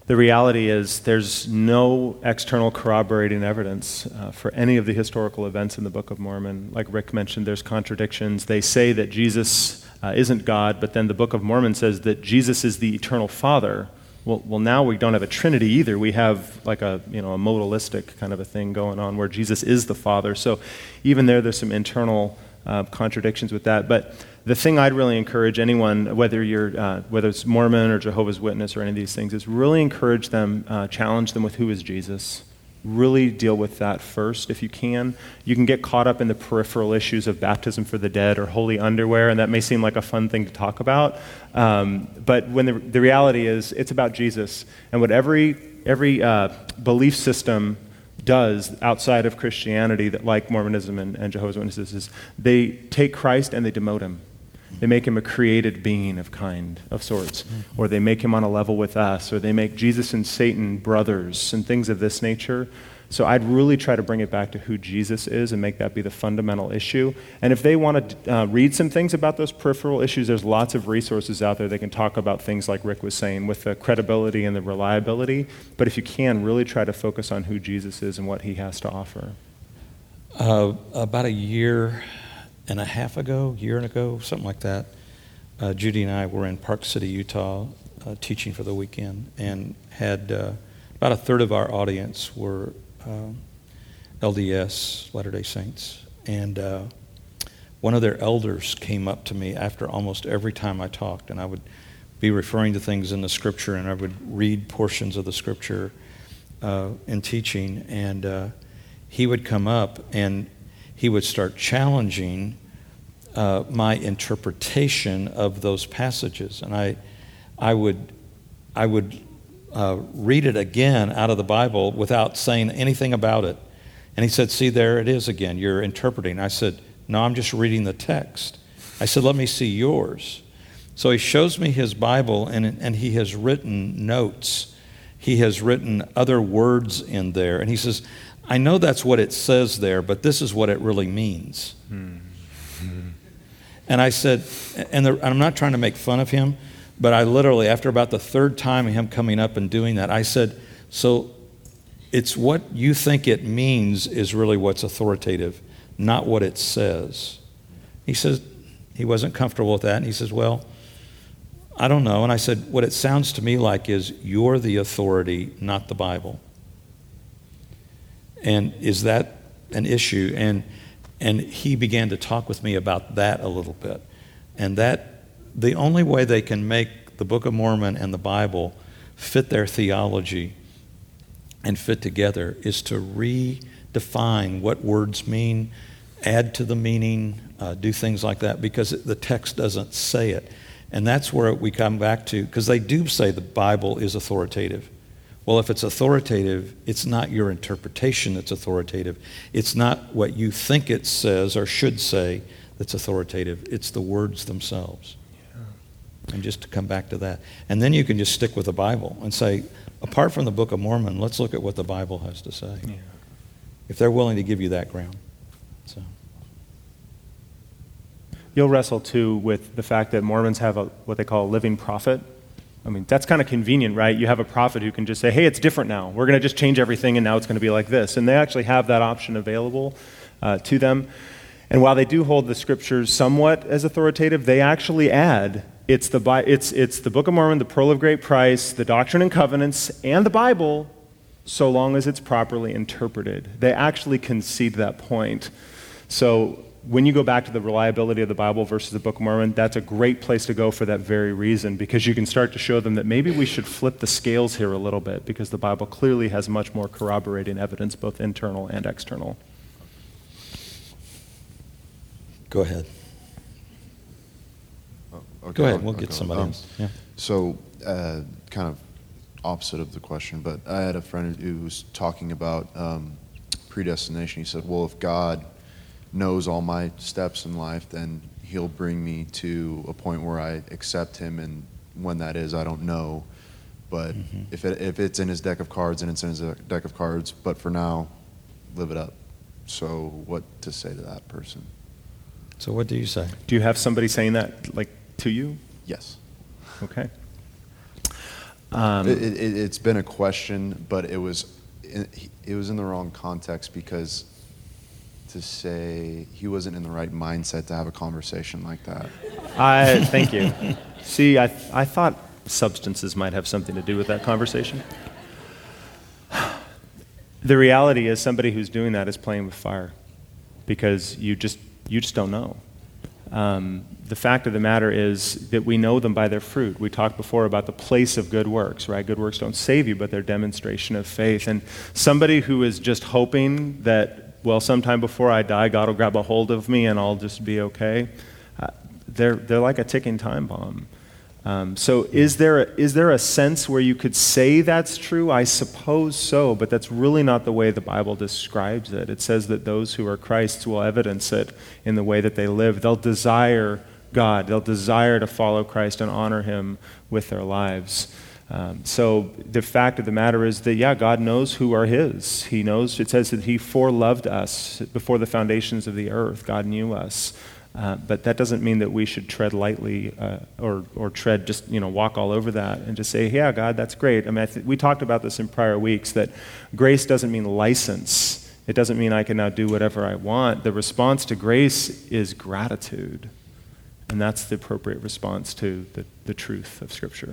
B: the reality is there's no external corroborating evidence uh, for any of the historical events in the Book of Mormon. Like Rick mentioned, there's contradictions. They say that Jesus uh, isn't God, but then the Book of Mormon says that Jesus is the eternal Father. Well, well, now we don't have a Trinity either. We have like a, you know, a modalistic kind of a thing going on where Jesus is the Father. So even there, there's some internal uh, contradictions with that. But the thing I'd really encourage anyone, whether you're uh, whether it's Mormon or Jehovah's Witness or any of these things, is really encourage them, uh, challenge them with who is Jesus. Really deal with that first if you can. You can get caught up in the peripheral issues of baptism for the dead or holy underwear, and that may seem like a fun thing to talk about. Um, but when the, the reality is, it's about Jesus. And what every, every uh, belief system does outside of Christianity, that like Mormonism and, and Jehovah's Witnesses, is they take Christ and they demote him. They make him a created being of kind, of sorts. Or they make him on a level with us, or they make Jesus and Satan brothers and things of this nature. So I'd really try to bring it back to who Jesus is and make that be the fundamental issue. And if they want to uh, read some things about those peripheral issues, there's lots of resources out there. They can talk about things like Rick was saying with the credibility and the reliability. But if you can, really try to focus on who Jesus is and what he has to offer.
A: Uh, about a year and a half ago, year and ago, something like that, uh, Judy and I were in Park City, Utah, uh, teaching for the weekend, and had uh, about a third of our audience were uh, L D S, Latter-day Saints. And uh, one of their elders came up to me after almost every time I talked, and I would be referring to things in the Scripture, and I would read portions of the Scripture uh, in teaching, and uh, he would come up and he would start challenging uh, my interpretation of those passages, and I, I would, I would uh, read it again out of the Bible without saying anything about it. And he said, "See, there it is again. You're interpreting." I said, "No, I'm just reading the text." I said, "Let me see yours." So he shows me his Bible, and and he has written notes. He has written other words in there, and he says, "I know that's what it says there, but this is what it really means." Mm-hmm. And I said, and, the, and I'm not trying to make fun of him, but I literally, after about the third time of him coming up and doing that, I said, "So it's what you think it means is really what's authoritative, not what it says." He says, he wasn't comfortable with that, and he says, "Well, I don't know." And I said, "What it sounds to me like is you're the authority, not the Bible. And is that an issue?" And and he began to talk with me about that a little bit. And that the only way they can make the Book of Mormon and the Bible fit their theology and fit together is to redefine what words mean, add to the meaning, uh, do things like that, because the text doesn't say it. And that's where we come back to, because they do say the Bible is authoritative. Well, if it's authoritative, it's not your interpretation that's authoritative. It's not what you think it says or should say that's authoritative. It's the words themselves. Yeah. And just to come back to that. And then you can just stick with the Bible and say, apart from the Book of Mormon, let's look at what the Bible has to say. Yeah. If they're willing to give you that ground. So.
B: You'll wrestle, too, with the fact that Mormons have a, what they call a living prophet. I mean, that's kind of convenient, right? You have a prophet who can just say, "Hey, it's different now. We're going to just change everything, and now it's going to be like this." And they actually have that option available uh, to them. And while they do hold the Scriptures somewhat as authoritative, they actually add, it's the, it's, it's the Book of Mormon, the Pearl of Great Price, the Doctrine and Covenants, and the Bible, so long as it's properly interpreted. They actually concede that point. So when you go back to the reliability of the Bible versus the Book of Mormon, that's a great place to go for that very reason, because you can start to show them that maybe we should flip the scales here a little bit, because the Bible clearly has much more corroborating evidence, both internal and external.
A: Go ahead.
F: Oh, okay.
A: Go ahead. We'll
F: I'll
A: get
F: go.
A: somebody
F: um,
A: else. Yeah.
F: So, uh, kind of opposite of the question, but I had a friend who was talking about um, predestination. He said, "Well, if God knows all my steps in life, then he'll bring me to a point where I accept him, and when that is, I don't know. But mm-hmm. if it, if it's in his deck of cards, and it's in his deck of cards, but for now, live it up." So what to say to that person?
A: So what do you say?
B: Do you have somebody saying that, like, to you?
F: Yes.
B: Okay. Um,
F: it, it, it's been a question, but it was it was in the wrong context, because to say he wasn't in the right mindset to have a conversation like that.
B: I thank you. See, I I thought substances might have something to do with that conversation. The reality is, somebody who's doing that is playing with fire, because you just you just don't know. Um, the fact of the matter is that we know them by their fruit. We talked before about the place of good works, right? Good works don't save you, but they're demonstration of faith. And somebody who is just hoping that, well, sometime before I die, God will grab a hold of me and I'll just be okay, uh, they're they're like a ticking time bomb. Um, so is there, a, is there a sense where you could say that's true? I suppose so, but that's really not the way the Bible describes it. It says that those who are Christ's will evidence it in the way that they live. They'll desire God. They'll desire to follow Christ and honor Him with their lives. Um, so the fact of the matter is that, yeah, God knows who are His. He knows, it says that He foreloved us before the foundations of the earth. God knew us. Uh, but that doesn't mean that we should tread lightly uh, or or tread just, you know, walk all over that and just say, yeah, God, that's great. I mean, I th- we talked about this in prior weeks, that grace doesn't mean license. It doesn't mean I can now do whatever I want. The response to grace is gratitude. And that's the appropriate response to the, the truth of Scripture.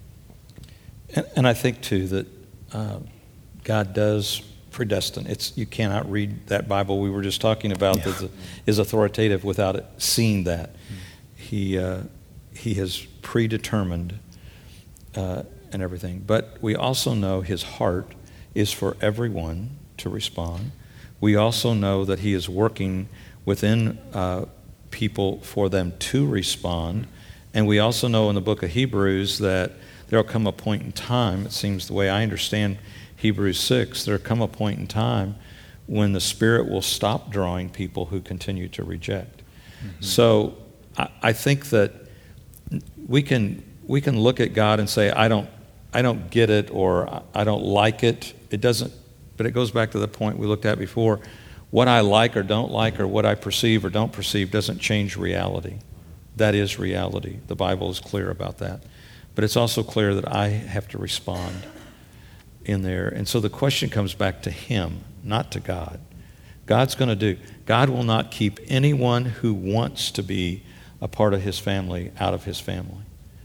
A: And, and I think, too, that uh, God does predestined. It's you cannot read that Bible we were just talking about yeah. that is authoritative without it, seeing that. Mm. He uh, he has predetermined uh, and everything. But we also know His heart is for everyone to respond. We also know that He is working within uh, people for them to respond. And we also know in the book of Hebrews that there will come a point in time, it seems the way I understand Hebrews six, there come a point in time when the Spirit will stop drawing people who continue to reject. Mm-hmm. So I, I think that we can we can look at God and say, I don't I don't get it, or I don't like it. It doesn't, but it goes back to the point we looked at before. What I like or don't like, or what I perceive or don't perceive, doesn't change reality. That is reality. The Bible is clear about that. But it's also clear that I have to respond in there. And so the question comes back to Him, not to God. God's going to do. God will not keep anyone who wants to be a part of His family out of His family.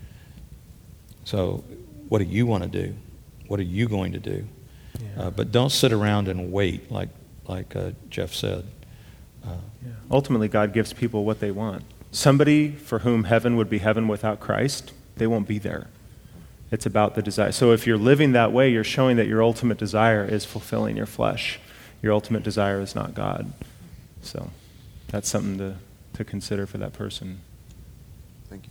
A: So what do you want to do? What are you going to do? Yeah. Uh, but don't sit around and wait, like like uh, Jeff said. Uh,
B: yeah. Ultimately, God gives people what they want. Somebody for whom heaven would be heaven without Christ, they won't be there. It's about the desire. So if you're living that way, you're showing that your ultimate desire is fulfilling your flesh. Your ultimate desire is not God. So that's something to, to consider for that person.
F: Thank you.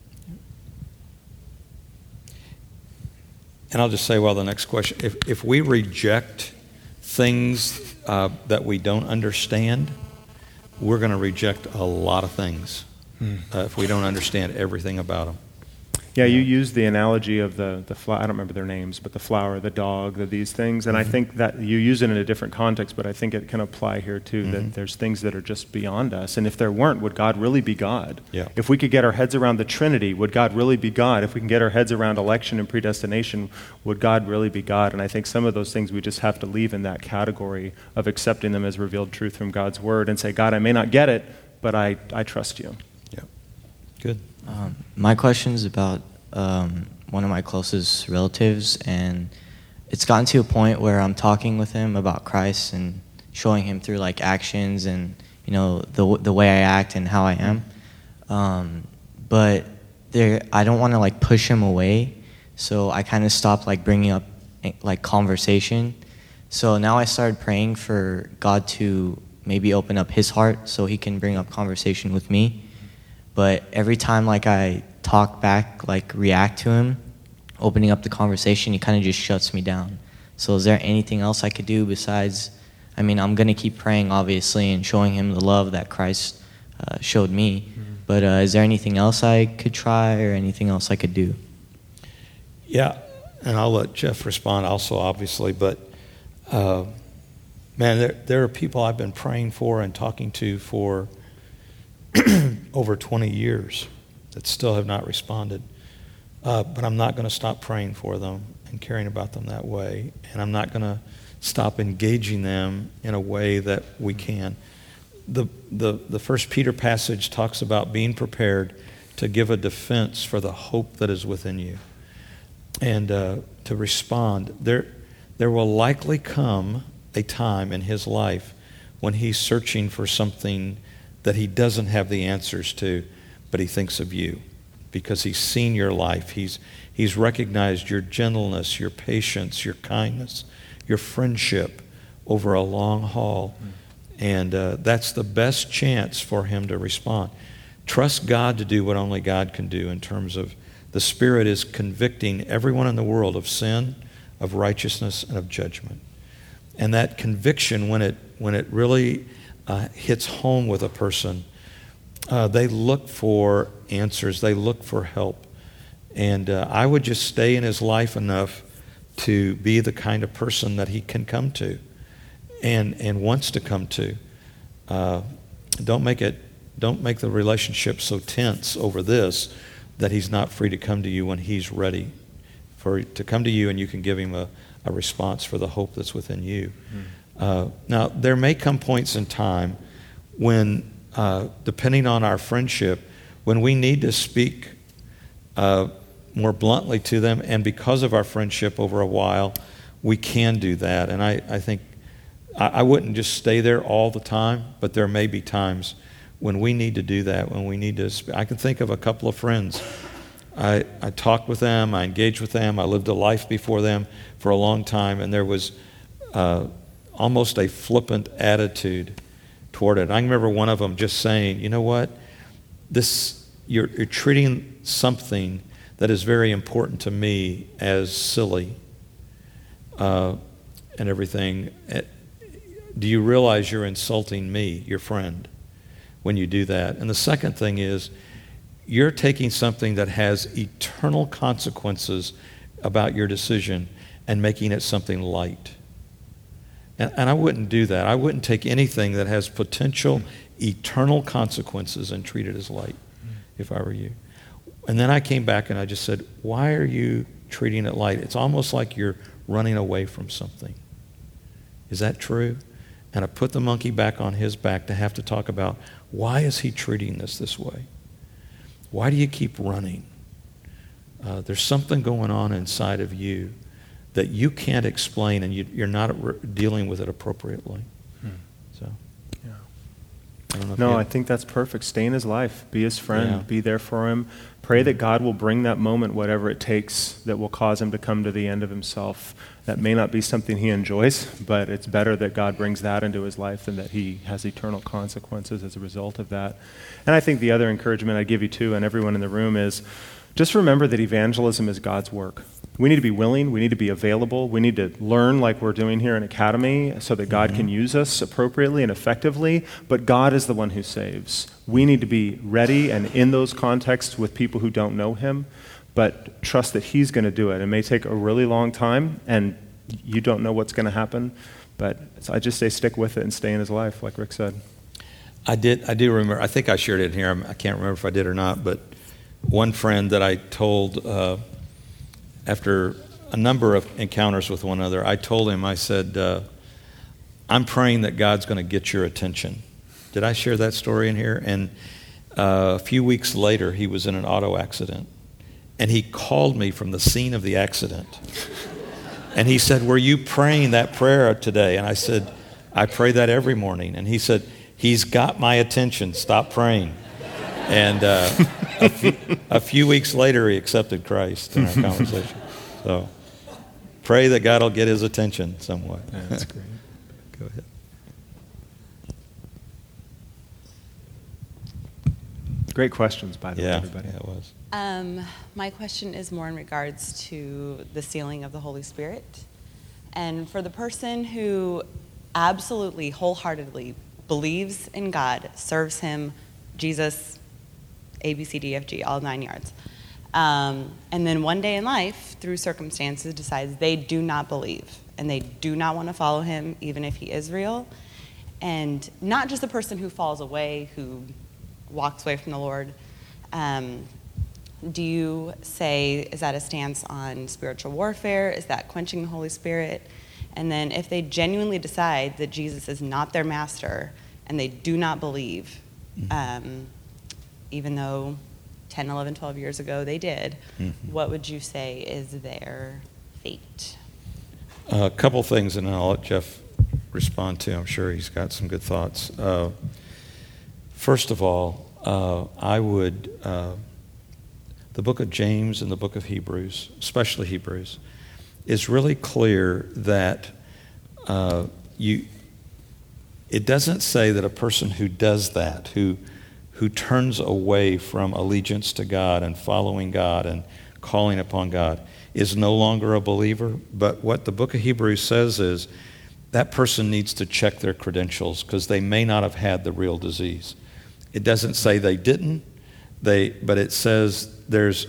A: And I'll just say, well, the next question, if, if we reject things uh, that we don't understand, we're going to reject a lot of things hmm. uh, if we don't understand everything about them.
B: Yeah, you used the analogy of the, the flower, I don't remember their names, but the flower, the dog, the, these things, and mm-hmm. I think that you use it in a different context, but I think it can apply here too, mm-hmm. that there's things that are just beyond us, and if there weren't, would God really be God?
A: Yeah.
B: If we could get our heads around the Trinity, would God really be God? If we can get our heads around election and predestination, would God really be God? And I think some of those things we just have to leave in that category of accepting them as revealed truth from God's Word and say, God, I may not get it, but I, I trust you.
A: Yeah. Good.
G: Um, my question is about um, one of my closest relatives, and it's gotten to a point where I'm talking with him about Christ and showing him through like actions and, you know, the the way I act and how I am. Um, but there, I don't want to like push him away, so I kind of stopped like bringing up like conversation. So now I started praying for God to maybe open up his heart so he can bring up conversation with me. But every time like I talk back, like react to him, opening up the conversation, he kind of just shuts me down. So is there anything else I could do besides, I mean, I'm going to keep praying, obviously, and showing him the love that Christ uh, showed me. Mm-hmm. But uh, is there anything else I could try or anything else I could do?
A: Yeah, and I'll let Jeff respond also, obviously. But, uh, man, there, there are people I've been praying for and talking to for over twenty years that still have not responded. uh, but I'm not going to stop praying for them and caring about them that way, and I'm not going to stop engaging them in a way that we can. The, the, the First Peter passage talks about being prepared to give a defense for the hope that is within you, and uh, to respond. There, there will likely come a time in his life when he's searching for something that he doesn't have the answers to, but he thinks of you because he's seen your life. He's, he's recognized your gentleness, your patience, your kindness, your friendship over a long haul. And uh, that's the best chance for him to respond. Trust God to do what only God can do in terms of the Spirit is convicting everyone in the world of sin, of righteousness, and of judgment. And that conviction, when it when it really uh, hits home with a person, uh, they look for answers. They look for help. And uh, I would just stay in his life enough to be the kind of person that he can come to and and wants to come to. Uh, don't make it. Don't make the relationship so tense over this that he's not free to come to you when he's ready for to come to you, and you can give him a, a response for the hope that's within you. Mm. Uh, now, there may come points in time when, uh, depending on our friendship, when we need to speak uh, more bluntly to them, and because of our friendship over a while, we can do that. And I, I think I, I wouldn't just stay there all the time, but there may be times when we need to do that, when we need to sp- I can think of a couple of friends. I, I talked with them, I engaged with them, I lived a life before them for a long time, and there was uh, almost a flippant attitude toward it. I remember one of them just saying, you know what, this you're, you're treating something that is very important to me as silly uh, and everything. Do you realize you're insulting me, your friend, when you do that? And the second thing is, you're taking something that has eternal consequences about your decision and making it something light. And, and I wouldn't do that. I wouldn't take anything that has potential eternal consequences and treat it as light if I were you. And then I came back and I just said, why are you treating it light? It's almost like you're running away from something. Is that true? And I put the monkey back on his back to have to talk about, why is he treating this this way? Why do you keep running? Uh, there's something going on inside of you that you can't explain, and you, you're not re- dealing with it appropriately. Hmm. So,
B: yeah.
A: I don't know if
B: no,
A: you
B: I think that's perfect. Stay in his life. Be his friend.
A: Yeah.
B: Be there for him. Pray that God will bring that moment, whatever it takes, that will cause him to come to the end of himself. That may not be something he enjoys, but it's better that God brings that into his life than that he has eternal consequences as a result of that. And I think the other encouragement I give you too, and everyone in the room, is just remember that evangelism is God's work. We need to be willing. We need to be available. We need to learn like we're doing here in Academy so that God mm-hmm. can use us appropriately and effectively. But God is the one who saves. We need to be ready and in those contexts with people who don't know him, but trust that he's going to do it. It may take a really long time, and you don't know what's going to happen. But I just say stick with it and stay in his life, like Rick said.
A: I did. I do remember. I think I shared it in here. I can't remember if I did or not. But one friend that I told uh, after a number of encounters with one another, I told him. I said, uh, "I'm praying that God's going to get your attention." Did I share that story in here? And uh, a few weeks later, he was in an auto accident, and he called me from the scene of the accident, and he said, "Were you praying that prayer today?" And I said, "I pray that every morning." And he said, "He's got my attention. Stop praying." And uh, a, few, a few weeks later, he accepted Christ in our conversation. So pray that God will get his attention somewhat.
B: Yeah, that's great.
A: Go ahead.
B: Great questions, by the
A: yeah,
B: way, everybody.
A: Yeah, it was.
H: Um, my question is more in regards to the sealing of the Holy Spirit. And for the person who absolutely, wholeheartedly believes in God, serves him, Jesus, A, B, C, D, F, G, all nine yards. Um, and then one day in life, through circumstances, decides they do not believe and they do not want to follow him, even if he is real. And not just the person who falls away, who walks away from the Lord, um, do you say, is that a stance on spiritual warfare? Is that quenching the Holy Spirit? And then if they genuinely decide that Jesus is not their master and they do not believe, um, even though ten, eleven, twelve years ago they did, mm-hmm. what would you say is their fate?
A: A couple things, and then I'll let Jeff respond to. I'm sure he's got some good thoughts. Uh, first of all, uh, I would, uh, the book of James and the book of Hebrews, especially Hebrews, is really clear that uh, you. It doesn't say that a person who does that, who who turns away from allegiance to God and following God and calling upon God, is no longer a believer. But what the book of Hebrews says is that person needs to check their credentials because they may not have had the real disease. It doesn't say they didn't, they, but it says there's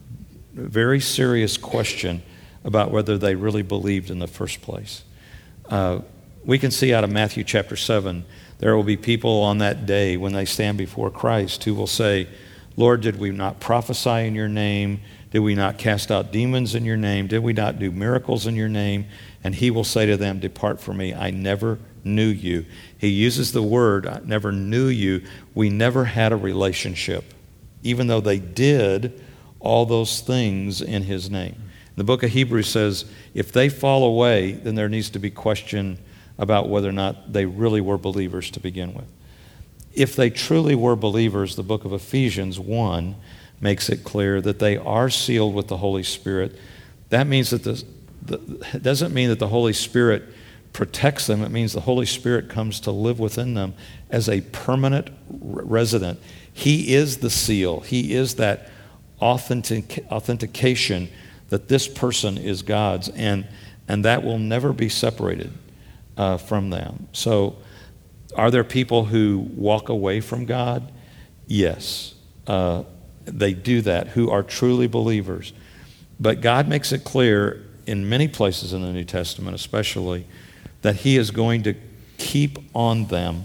A: a very serious question about whether they really believed in the first place. Uh, we can see out of Matthew chapter seven, there will be people on that day when they stand before Christ who will say, Lord, did we not prophesy in your name? Did we not cast out demons in your name? Did we not do miracles in your name? And he will say to them, depart from me, I never knew you. He uses the word, I never knew you. We never had a relationship, even though they did all those things in his name. The book of Hebrews says, if they fall away, then there needs to be question about whether or not they really were believers to begin with. If they truly were believers, the book of Ephesians one makes it clear that they are sealed with the Holy Spirit. That means that the, the it doesn't mean that the Holy Spirit protects them. It means the Holy Spirit comes to live within them as a permanent resident. He is the seal. He is that authentic, authentication that this person is God's, and, and that will never be separated uh, from them. So are there people who walk away from God? Yes. Uh, they do that, who are truly believers. But God makes it clear in many places in the New Testament especially that he is going to keep on them.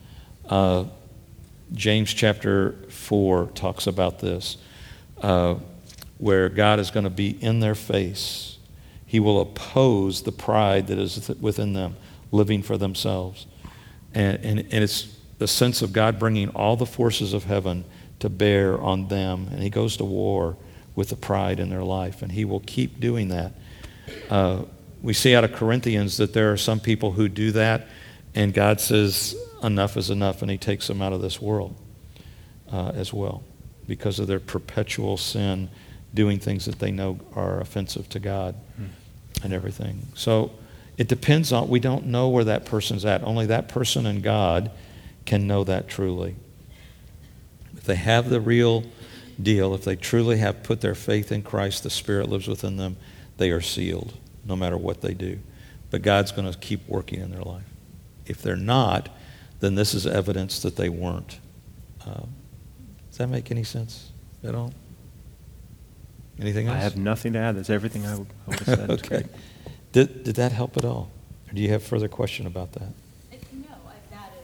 A: Uh, James chapter four talks about this, uh, where God is going to be in their face. He will oppose the pride that is within them, living for themselves. And, and, and it's the sense of God bringing all the forces of heaven to bear on them. And he goes to war with the pride in their life. And he will keep doing that. Uh, we see out of Corinthians that there are some people who do that. And God says, enough is enough. And he takes them out of this world uh, as well. Because of their perpetual sin, doing things that they know are offensive to God hmm. and everything. So it depends on, we don't know where that person's at. Only that person and God can know that truly. If they have the real deal, if they truly have put their faith in Christ, the Spirit lives within them, they are sealed, no matter what they do. But God's going to keep working in their life. If they're not, then this is evidence that they weren't. Uh, does that make any sense at all? Anything else?
B: I have nothing to add. That's everything I would, I would have said.
A: Okay. Did, did that help at all? Or do you have further question about that?
H: No, that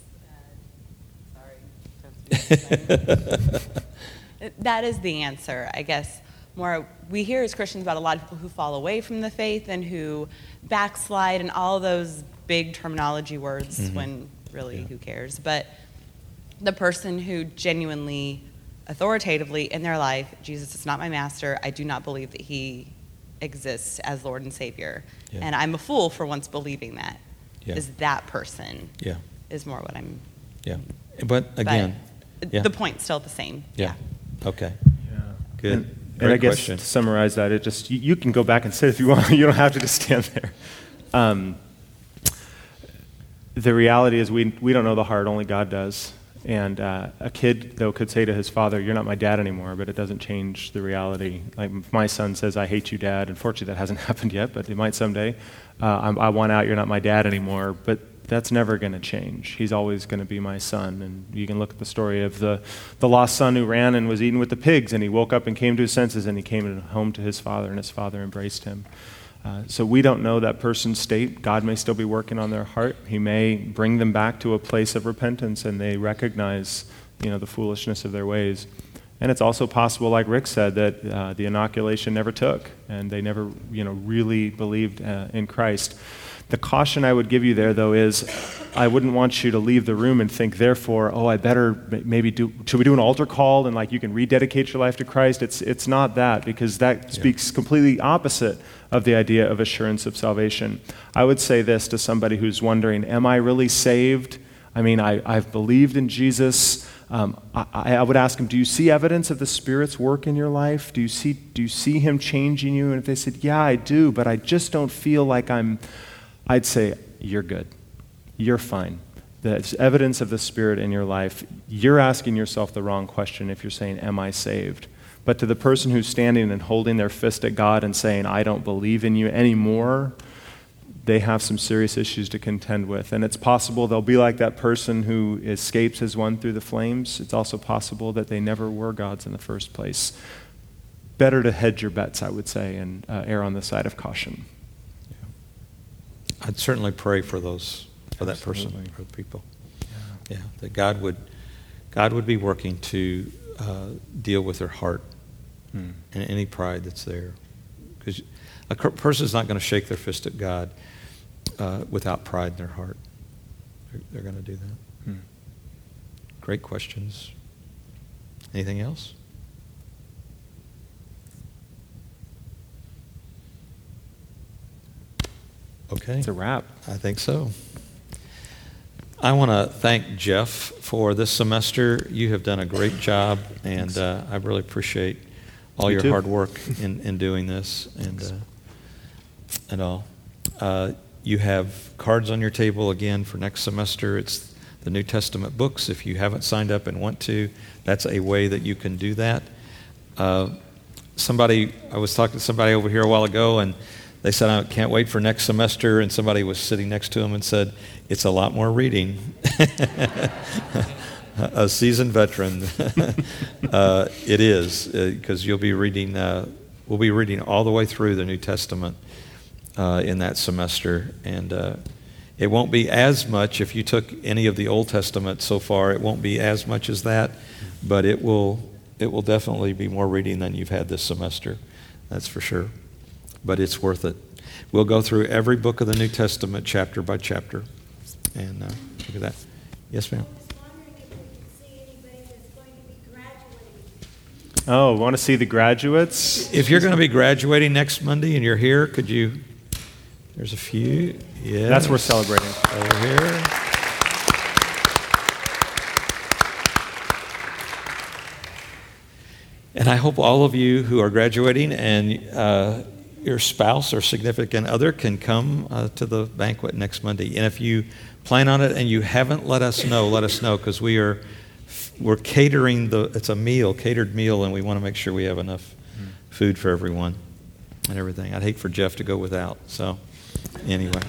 H: is, uh, sorry. That is the answer, I guess. More, we hear as Christians about a lot of people who fall away from the faith and who backslide and all those big terminology words mm-hmm. when really yeah. who cares. But the person who genuinely, authoritatively in their life, Jesus is not my master, I do not believe that he exists as Lord and Savior. Yeah. And I'm a fool for once believing that. Yeah. Is that person
A: yeah.
H: is more what I'm...
A: Yeah. But again...
H: But
A: yeah.
H: the point's still the same.
A: Yeah. yeah. Okay.
B: Yeah.
A: Good.
B: And,
A: Great
B: and I guess
A: question.
B: To summarize that, it just you, you can go back and sit if you want. You don't have to just stand there. Um, the reality is we we don't know the heart, only God does. And uh, a kid, though, could say to his father, you're not my dad anymore, but it doesn't change the reality. Like if my son says, I hate you, Dad. Unfortunately, that hasn't happened yet, but it might someday. Uh, I'm, I want out, you're not my dad anymore. But that's never going to change. He's always going to be my son. And you can look at the story of the, the lost son who ran and was eaten with the pigs, and he woke up and came to his senses, and he came home to his father, and his father embraced him. Uh, so we don't know that person's state. God may still be working on their heart. He may bring them back to a place of repentance, and they recognize, you know, the foolishness of their ways. And it's also possible, like Rick said, that uh, the inoculation never took, and they never, you know, really believed uh, in Christ. The caution I would give you there, though, is I wouldn't want you to leave the room and think, therefore, oh, I better maybe do, should we do an altar call and like you can rededicate your life to Christ? It's it's not that, because that yeah. speaks completely opposite of the idea of assurance of salvation. I would say this to somebody who's wondering, am I really saved? I mean, I, I've believed in Jesus. Um, I, I would ask them, do you see evidence of the Spirit's work in your life? Do you see do you see Him changing you? And if they said, yeah, I do, but I just don't feel like I'm, I'd say, you're good. You're fine. There's evidence of the Spirit in your life. You're asking yourself the wrong question if you're saying, am I saved? But to the person who's standing and holding their fist at God and saying, I don't believe in you anymore, they have some serious issues to contend with. And it's possible they'll be like that person who escapes his one through the flames. It's also possible that they never were God's in the first place. Better to hedge your bets, I would say, and uh, err on the side of caution.
A: Yeah. I'd certainly pray for those, for that Absolutely. person, for the people. Yeah. yeah, that God would, God would be working to uh, deal with their heart hmm. and any pride that's there. Because a person's not going to shake their fist at God uh, without pride in their heart. They're, they're going to do that. Hmm. Great questions. Anything else? Okay.
B: It's a wrap.
A: I think so. I want to thank Jeff for this semester. You have done a great job, and uh, I really appreciate all
B: you
A: your
B: too.
A: hard work in, in doing this and uh, and all. Uh, you have cards on your table again for next semester. It's the New Testament books. If you haven't signed up and want to, that's a way that you can do that. Uh, somebody, I was talking to somebody over here a while ago, and they said, I can't wait for next semester, and somebody was sitting next to them and said, it's a lot more reading. A seasoned veteran. uh, it is, because uh, you'll be reading, uh, we'll be reading all the way through the New Testament uh, in that semester, and uh, it won't be as much, if you took any of the Old Testament so far, it won't be as much as that, but it will, it will definitely be more reading than you've had this semester, that's for sure. But it's worth it. We'll go through every book of the New Testament chapter by chapter. And uh, look at that. Yes, ma'am.
I: I was wondering if we could see anybody that's going to be graduating.
B: Oh, want to see the graduates?
A: If you're going to be graduating next Monday and you're here, could you? There's a few. Yeah.
B: That's worth celebrating.
A: Over here. And I hope all of you who are graduating and uh, your spouse or significant other can come uh, to the banquet next Monday. And if you plan on it and you haven't let us know, let us know, because we are we're catering the it's a meal, catered meal, and we want to make sure we have enough mm. food for everyone and everything. I'd hate for Jeff to go without. So anyway,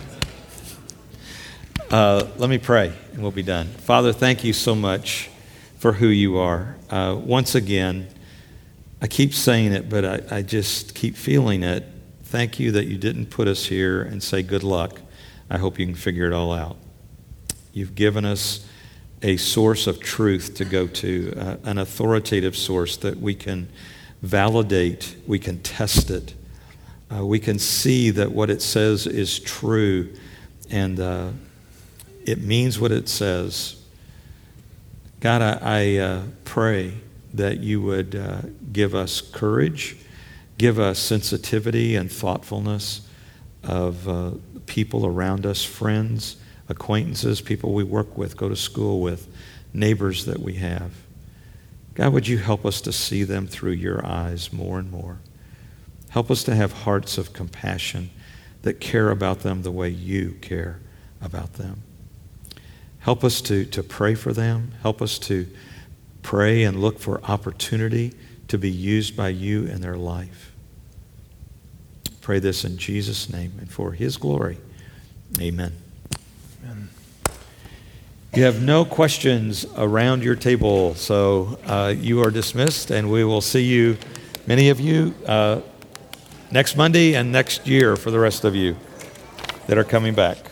A: uh, let me pray and we'll be done. Father, thank you so much for who you are. Uh, once again, I keep saying it, but I, I just keep feeling it. Thank you that you didn't put us here and say good luck. I hope you can figure it all out. You've given us a source of truth to go to, uh, an authoritative source that we can validate, we can test it. Uh, we can see that what it says is true, and uh, it means what it says. God, I, I uh, pray that you would uh, give us courage, give us sensitivity and thoughtfulness of uh, people around us, friends, acquaintances, people we work with, go to school with, neighbors that we have. God, would you help us to see them through your eyes more and more? Help us to have hearts of compassion that care about them the way you care about them. Help us to, to pray for them. Help us to pray and look for opportunity to be used by you in their life. Pray this in Jesus' name and for his glory. Amen. Amen. You have no questions around your table, so uh, you are dismissed, and we will see you, many of you, uh, next Monday and next year for the rest of you that are coming back.